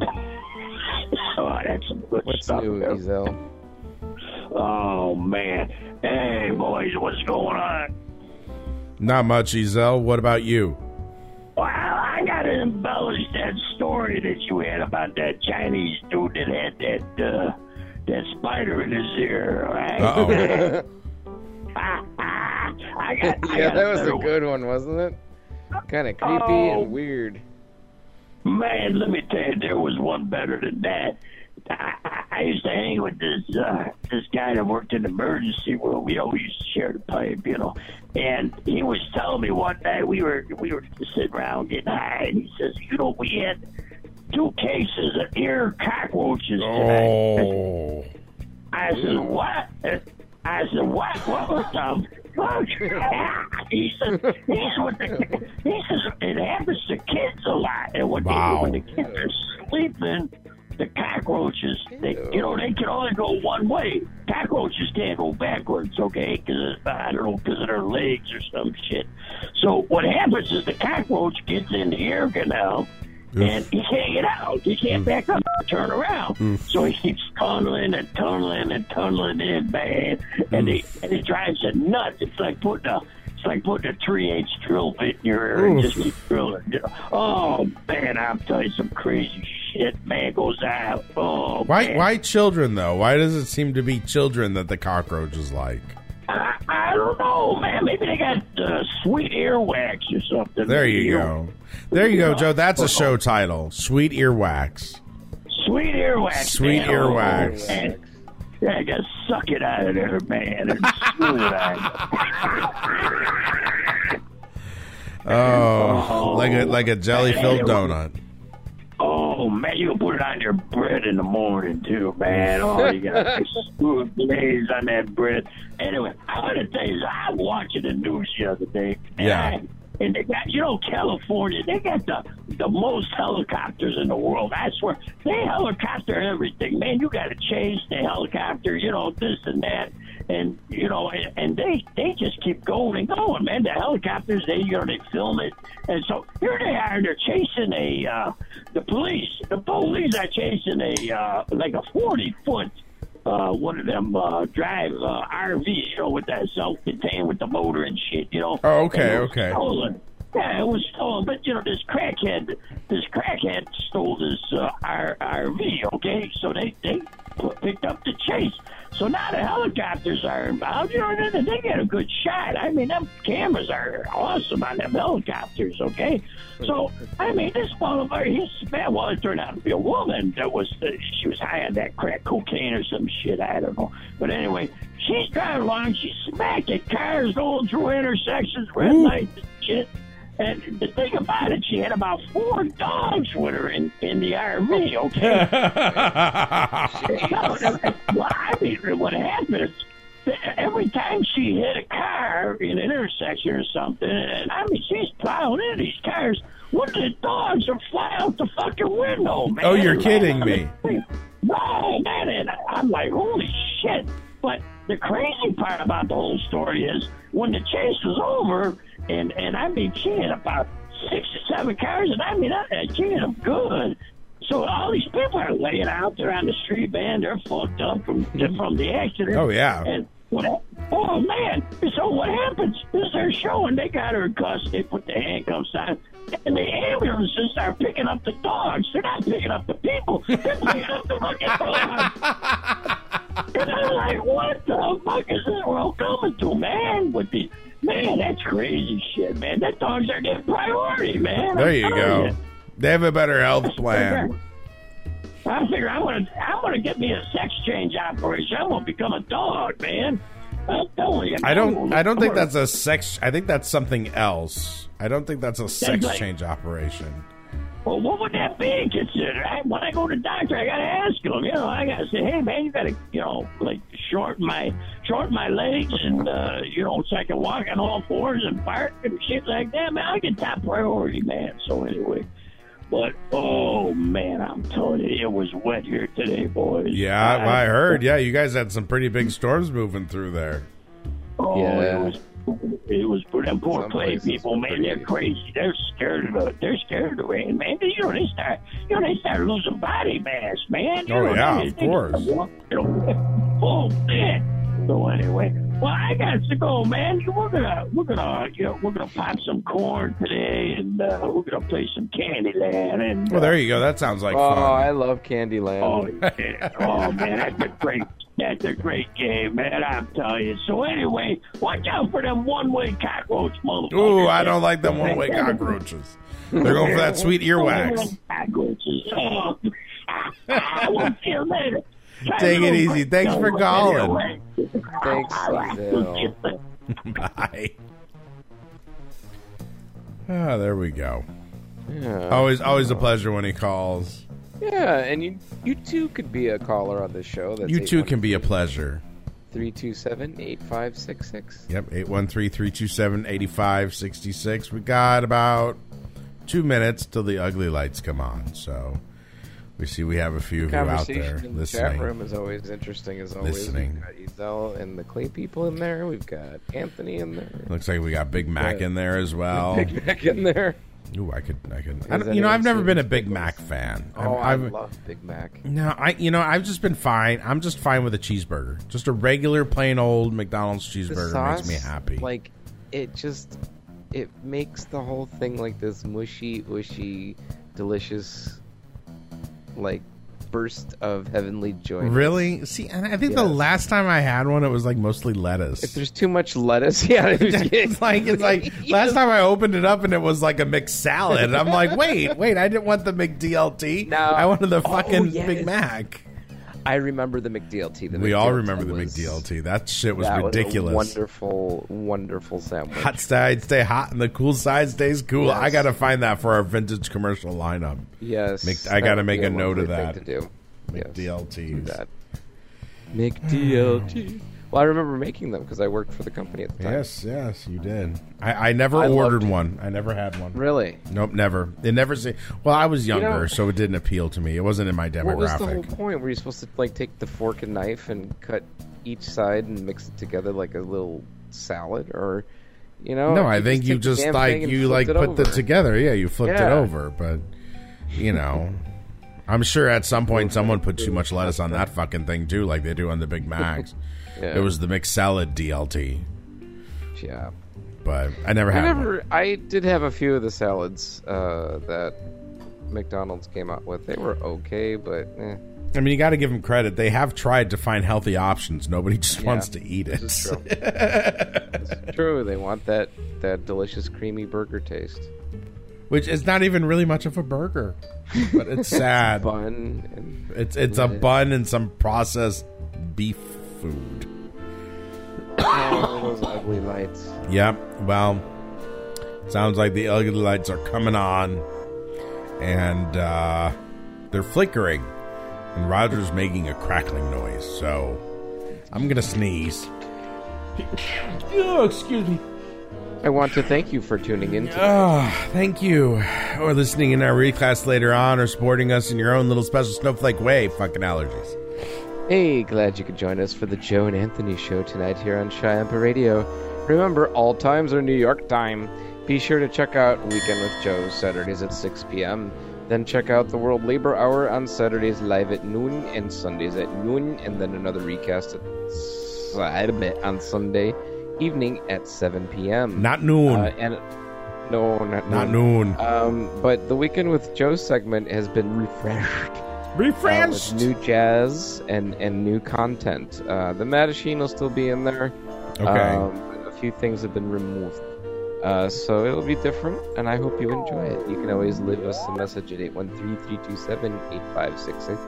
S14: Oh, that's some good
S5: What's
S14: stuff.
S5: new,
S14: there.
S5: Ezel?
S14: Oh, man. Hey, boys, what's going on?
S3: Not much, Ezel. What about you?
S14: Well, I got to embellish that story that you had about that Chinese dude that had that, uh, that spider in his ear, right?
S3: Uh-oh.
S14: I got, I
S5: Yeah,
S14: got
S5: that was
S14: better
S5: a good one, wasn't it? Kind of creepy
S14: Oh.
S5: and weird.
S14: Man, let me tell you, there was one better than that. I, I, I used to hang with this uh, this guy that worked in the emergency room. We always used to share the pipe, you know. And he was telling me one night we were we were sitting around getting high, and he says, "You know, we had two cases of ear cockroaches tonight."
S3: Oh.
S14: I said, "What?" I said, "What? What was the fuck?" He says, "He says, with the, he says it happens to kids a lot, and when,
S3: Wow.
S14: they, when the kids are sleeping, the cockroaches, they, you know, they can only go one way. Cockroaches can't go backwards, okay? Because I don't know, because of their legs or some shit. So what happens is the cockroach gets in the ear canal." And he can't get out. He can't back up or turn around. So he keeps tunneling and tunneling and tunneling in, man. And he and he drives it nuts. It's like putting a it's like putting a three eighths drill bit in your ear and just keep drilling. Oh man, I'm telling you some crazy shit, man, goes out. Oh
S3: Why?
S14: man.
S3: Why children though? Why does it seem to be children that the cockroaches like?
S14: I, I don't know, man. Maybe they got uh, sweet earwax or something.
S3: There you
S14: Ear-
S3: go. There you go, Joe. That's a show title. Sweet earwax.
S14: Sweet earwax.
S3: Sweet
S14: man.
S3: earwax.
S14: Oh, man. Yeah, I gotta suck it out of there, man. And chew it out.
S3: Oh, like a like a jelly filled donut.
S14: Oh Oh man, you can put it on your bread in the morning too, man. Oh, you got smooth glaze on that bread. Anyway, I want to tell you, I was watching the news the other day. And
S3: Yeah.
S14: I, and they got, you know, California, they got the the most helicopters in the world. I swear, they helicopter everything, man. You got to chase the helicopter, you know, this and that. And, you know, and, and they they just keep going and going, man. The helicopters, they, you know, they film it. And so here they are, they're chasing a, uh, the police, the police are chasing a, uh, like a forty-foot, uh, one of them uh, drive uh, R Vs, you know, with that self-contained with the motor and shit, you know.
S3: Oh, okay,
S14: And it was
S3: okay.
S14: stolen. Yeah, it was stolen. But, you know, this crackhead, this crackhead stole this uh, R- RV, okay? So they, they put, picked up the chase. So now the helicopters are involved. You know, they, they get a good shot. I mean, them cameras are awesome on them helicopters, okay? So, I mean, this motherfucker, he's, man, well, it turned out to be a woman that was, uh, she was high on that crack cocaine or some shit, I don't know. But anyway, she's driving along, she's smacking cars going through intersections, red lights and shit. And the thing about it, she had about four dogs with her in, in the R V, okay? No, no, well, I mean, what happened is, every time she hit a car in an intersection or something, and I mean, she's plowing into these cars, one of the dogs would fly out the fucking window, man.
S3: Oh, you're kidding me.
S14: No, man, and I'm like, holy shit. But the crazy part about the whole story is, when the chase was over, and, and I mean, she had about six or seven cars, and I mean, I, she had them good. So all these people are laying out there on the street, man. They're fucked up from from the accident.
S3: Oh, yeah.
S14: And what? Oh man! So what happens is they're showing they got her in custody. They put the handcuffs on, and the ambulances are picking up the dogs. They're not picking up the people. They're picking up the fucking dogs. And I'm like, what the fuck is this world coming to, man? With the man, that's crazy shit, man. That dogs are getting priority, man.
S3: There
S14: I'm
S3: you
S14: telling
S3: go.
S14: you.
S3: They have a better health plan.
S14: I figure I'm gonna I'm gonna get me a sex change operation. I'm gonna become a dog, man. I'm telling you.
S3: I don't. I don't think
S14: I'm
S3: that's a sex. I think that's something else. I don't think that's a sex
S14: like-
S3: change operation.
S14: Well, what would that be considered? I, when I go to the doctor, I gotta ask him. You know, I gotta say, hey man, you gotta, you know, like shorten my shorten my legs, and uh, you know, so I can walk on all fours and bark and shit like that. Man, I get top priority, man. So anyway, but oh man, I'm telling you, it was wet here today, boys.
S3: Yeah, well, I heard. Yeah, you guys had some pretty big storms moving through there.
S14: Oh,
S5: Yeah.
S14: it was. It was for them poor
S5: Some
S14: clay
S5: places
S14: people,
S5: were
S14: man.
S5: pretty-
S14: They're crazy. They're scared of the. They're scared of the rain, man. You know they start. You know they start losing body mass, man. You
S3: Oh,
S14: know,
S3: yeah,
S14: they-
S3: of
S14: they-
S3: course.
S14: You know, oh man. So anyway, well, I got to go, man. We're gonna we're gonna you know we're gonna pop some corn today, and uh, we're gonna play some Candyland. And
S3: Well, there you go. That sounds like
S5: Oh,
S3: fun.
S5: I love Candyland.
S14: Oh, yeah. Oh, man, that's a great, that's a great game, man. I'm telling you. So anyway, watch out for them one-way cockroach motherfuckers.
S3: Ooh, I don't like them one-way cockroaches. They're going for that sweet earwax.
S14: One-way cockroaches. Oh, I will see you later.
S3: Take it easy. Thanks for calling.
S5: Thanks, Phil.
S3: Bye. Ah, there we go.
S5: Yeah.
S3: Always, always a pleasure when he calls.
S5: Yeah, and you you too could be a caller on this show. That's
S3: You too can be a pleasure.
S5: three two seven, eight five six six.
S3: Yep, eight one three, three two seven, eight five six six. We got about two minutes till the ugly lights come on, so we see we have a few of you out
S5: Conversation
S3: there
S5: in the chat
S3: listening.
S5: room is always interesting, as always.
S3: Listening.
S5: We've got Ezel and the Clay people in there. We've got Anthony in there.
S3: Looks like we got Big Mac
S5: Yeah.
S3: in there as well.
S5: Big Mac in there.
S3: Ooh, I could, I could.
S5: Is
S3: I don't,
S5: that
S3: you know, I've
S5: even
S3: never been a
S5: serious?
S3: Big Mac fan.
S5: Oh, I
S3: I've, I've,
S5: love Big Mac.
S3: No, I, you know, I've just been fine. I'm just fine with a cheeseburger. Just a regular, plain old McDonald's
S5: The
S3: cheeseburger
S5: sauce,
S3: makes me happy.
S5: Like, it just, it makes the whole thing like this mushy, ushy, delicious, like, burst of heavenly joy.
S3: Really? See, and I think the
S5: Yes.
S3: last time I had one, it was like mostly lettuce.
S5: If there's too much lettuce, yeah, it was,
S3: it's like it's like last time I opened it up and it was like a mixed salad. I'm like, wait, wait, I didn't want the McD L T.
S5: No.
S3: I wanted the
S5: Oh,
S3: fucking
S5: yes.
S3: Big Mac.
S5: I remember the McDLT. The
S3: we
S5: McDLT
S3: all remember the
S5: was,
S3: McDLT. That shit was
S5: that
S3: ridiculous.
S5: Was a wonderful, wonderful sandwich.
S3: Hot side stay hot, and the cool side stays cool.
S5: Yes.
S3: I got to find that for our vintage commercial lineup.
S5: Yes,
S3: Mc, I got to make
S5: a
S3: a note of
S5: lovely
S3: that.
S5: thing to do.
S3: McDLTs.
S5: Yes, that. McDLT. Well, I remember making them because I worked for the company at the time.
S3: Yes, yes, you did. I, I never
S5: I
S3: ordered
S5: loved-
S3: one. I never had one.
S5: Really?
S3: Nope, never. It never. Say, well, I was younger,
S5: You know-
S3: so it didn't appeal to me. It wasn't in my demographic.
S5: What was the whole point? Were you supposed to like take the fork and knife and cut each side and mix it together like a little salad, or you know?
S3: No, I think you
S5: take the
S3: just
S5: damn
S3: like
S5: thing and
S3: you like
S5: flipped it
S3: put it
S5: over.
S3: together. Yeah, you flipped it
S5: Yeah.
S3: over, but you know, I'm sure at some point someone put too much lettuce on that fucking thing too, like they do on the Big Macs.
S5: Yeah.
S3: It was the mixed salad D L T.
S5: Yeah,
S3: but I never
S5: I
S3: had one.
S5: never. I did have a few of the salads uh, that McDonald's came out with. They were okay, but eh.
S3: I mean, you got to give them credit. They have tried to find healthy options. Nobody just
S5: Yeah,
S3: wants to eat it.
S5: This is true. It's true. They want that that delicious creamy burger taste.
S3: Which is not even really much of a burger, but it's sad.
S5: Bun and
S3: It's it's a bun and some processed beef food.
S5: Oh, those ugly lights.
S3: Yep. Well, sounds like the ugly lights are coming on, and uh, they're flickering, and Roger's making a crackling noise. So I'm gonna sneeze. Oh, excuse me.
S5: I want to thank you for tuning in today.
S3: Oh, thank you. Or listening in our recast later on, or supporting us in your own little special snowflake way. Fucking allergies.
S5: Hey, glad you could join us for the Joe and Anthony show tonight here on Cheyenne Radio. Remember, all times are New York time. Be sure to check out Weekend with Joe Saturdays at six p.m. Then check out the World Labor Hour on Saturdays live at noon and Sundays at noon, and then another recast at on Sunday evening at seven p.m.
S3: Not noon.
S5: Uh, and no, not,
S3: Not
S5: noon.
S3: noon.
S5: Um, but the Weekend with Joe segment has been refreshed.
S3: Refreshed.
S5: Uh, with new jazz and, and new content. Uh, the Mattachine will still be in there.
S3: Okay.
S5: Um, but a few things have been removed. Uh, so it'll be different, and I hope you enjoy it. You can always leave us a message at eight one three, three two seven, eight five six six.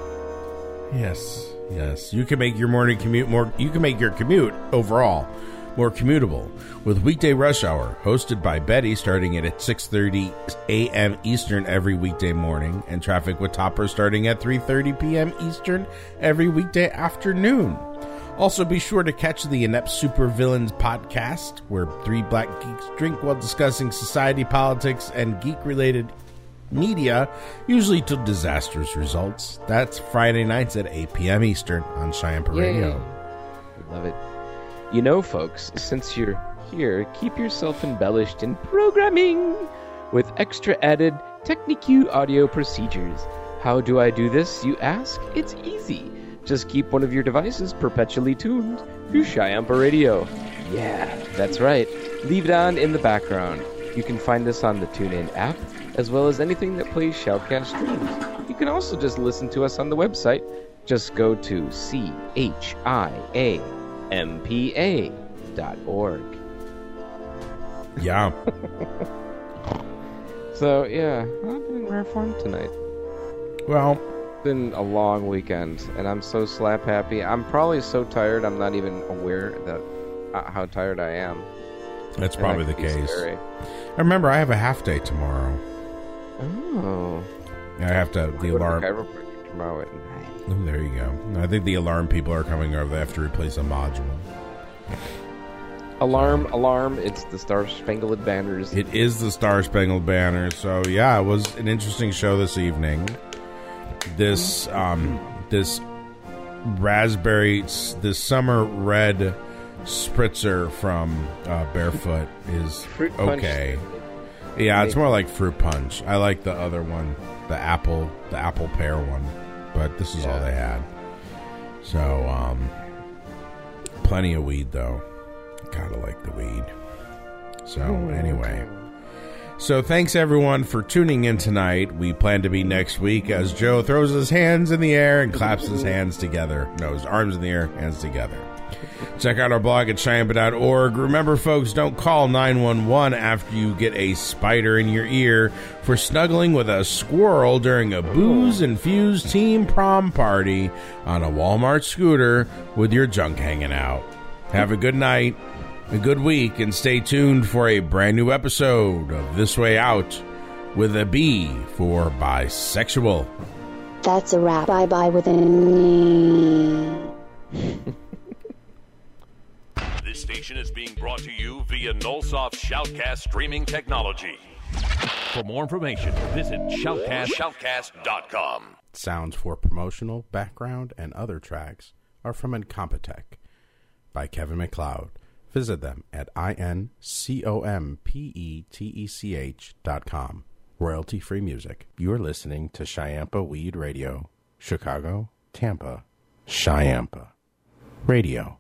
S3: Yes, yes. You can make your morning commute more. You can make your commute overall more commutable with Weekday Rush Hour, hosted by Betty, starting at six thirty a.m. Eastern every weekday morning, and Traffic with Topper starting at three thirty p.m. Eastern every weekday afternoon. Also, be sure to catch the Inept Supervillains podcast, where three black geeks drink while discussing society, politics, and geek-related media, usually to disastrous results. That's Friday nights at eight p.m. Eastern on Cheyenne Radio.
S5: Yay. Love it. You know, folks, since you're here, keep yourself embellished in programming with extra added Technique audio procedures. How do I do this, you ask? It's easy. Just keep one of your devices perpetually tuned to Cheyenne Radio. Yeah, that's right. Leave it on in the background. You can find us on the TuneIn app, as well as anything that plays Shoutcast streams. You can also just listen to us on the website. Just go to C H I A M P A dot org.
S3: Yeah.
S5: So, yeah, I've been in rare form tonight.
S3: Well,
S5: it's been a long weekend, and I'm so slap happy. I'm probably so tired, I'm not even aware that uh, how tired I am.
S3: That's
S5: And
S3: probably
S5: that
S3: the
S5: could be
S3: case.
S5: scary.
S3: Remember, I have a half day tomorrow.
S5: Oh.
S3: I have to, the
S5: Go to
S3: alarm.
S5: the chiropractor tomorrow at nine.
S3: Oh, there you go. I think the alarm people are coming over. They have to replace a module.
S5: Alarm, alarm, it's the Star Spangled Banners.
S3: It is the Star Spangled Banner. So yeah, it was an interesting show this evening. This um, this raspberry, this summer red spritzer from uh, Barefoot is
S5: Fruit punch.
S3: okay. Yeah, it's more like fruit punch. I like the other one, the apple, the apple pear one. But this is all they had. So um, plenty of weed though. Gotta like the weed. So, anyway. So, thanks everyone for tuning in tonight. We plan to be next week as Joe throws his hands in the air and claps his hands together. No, his arms in the air, hands together. Check out our blog at Shyampa dot org. Remember, folks, don't call nine one one after you get a spider in your ear for snuggling with a squirrel during a booze-infused team prom party on a Walmart scooter with your junk hanging out. Have a good night, a good week, and stay tuned for a brand new episode of This Way Out with a B for bisexual.
S4: That's a wrap. Bye-bye with an
S2: This station is being brought to you via Nullsoft Shoutcast streaming technology. For more information, visit shoutcast shoutcast dot com.
S8: Sounds for promotional, background, and other tracks are from Incompetech by Kevin MacLeod. Visit them at I N C O M P E T E C H dot com. Royalty-free music. You're listening to Shyampa Weed Radio, Chicago, Tampa, Shyampa Radio.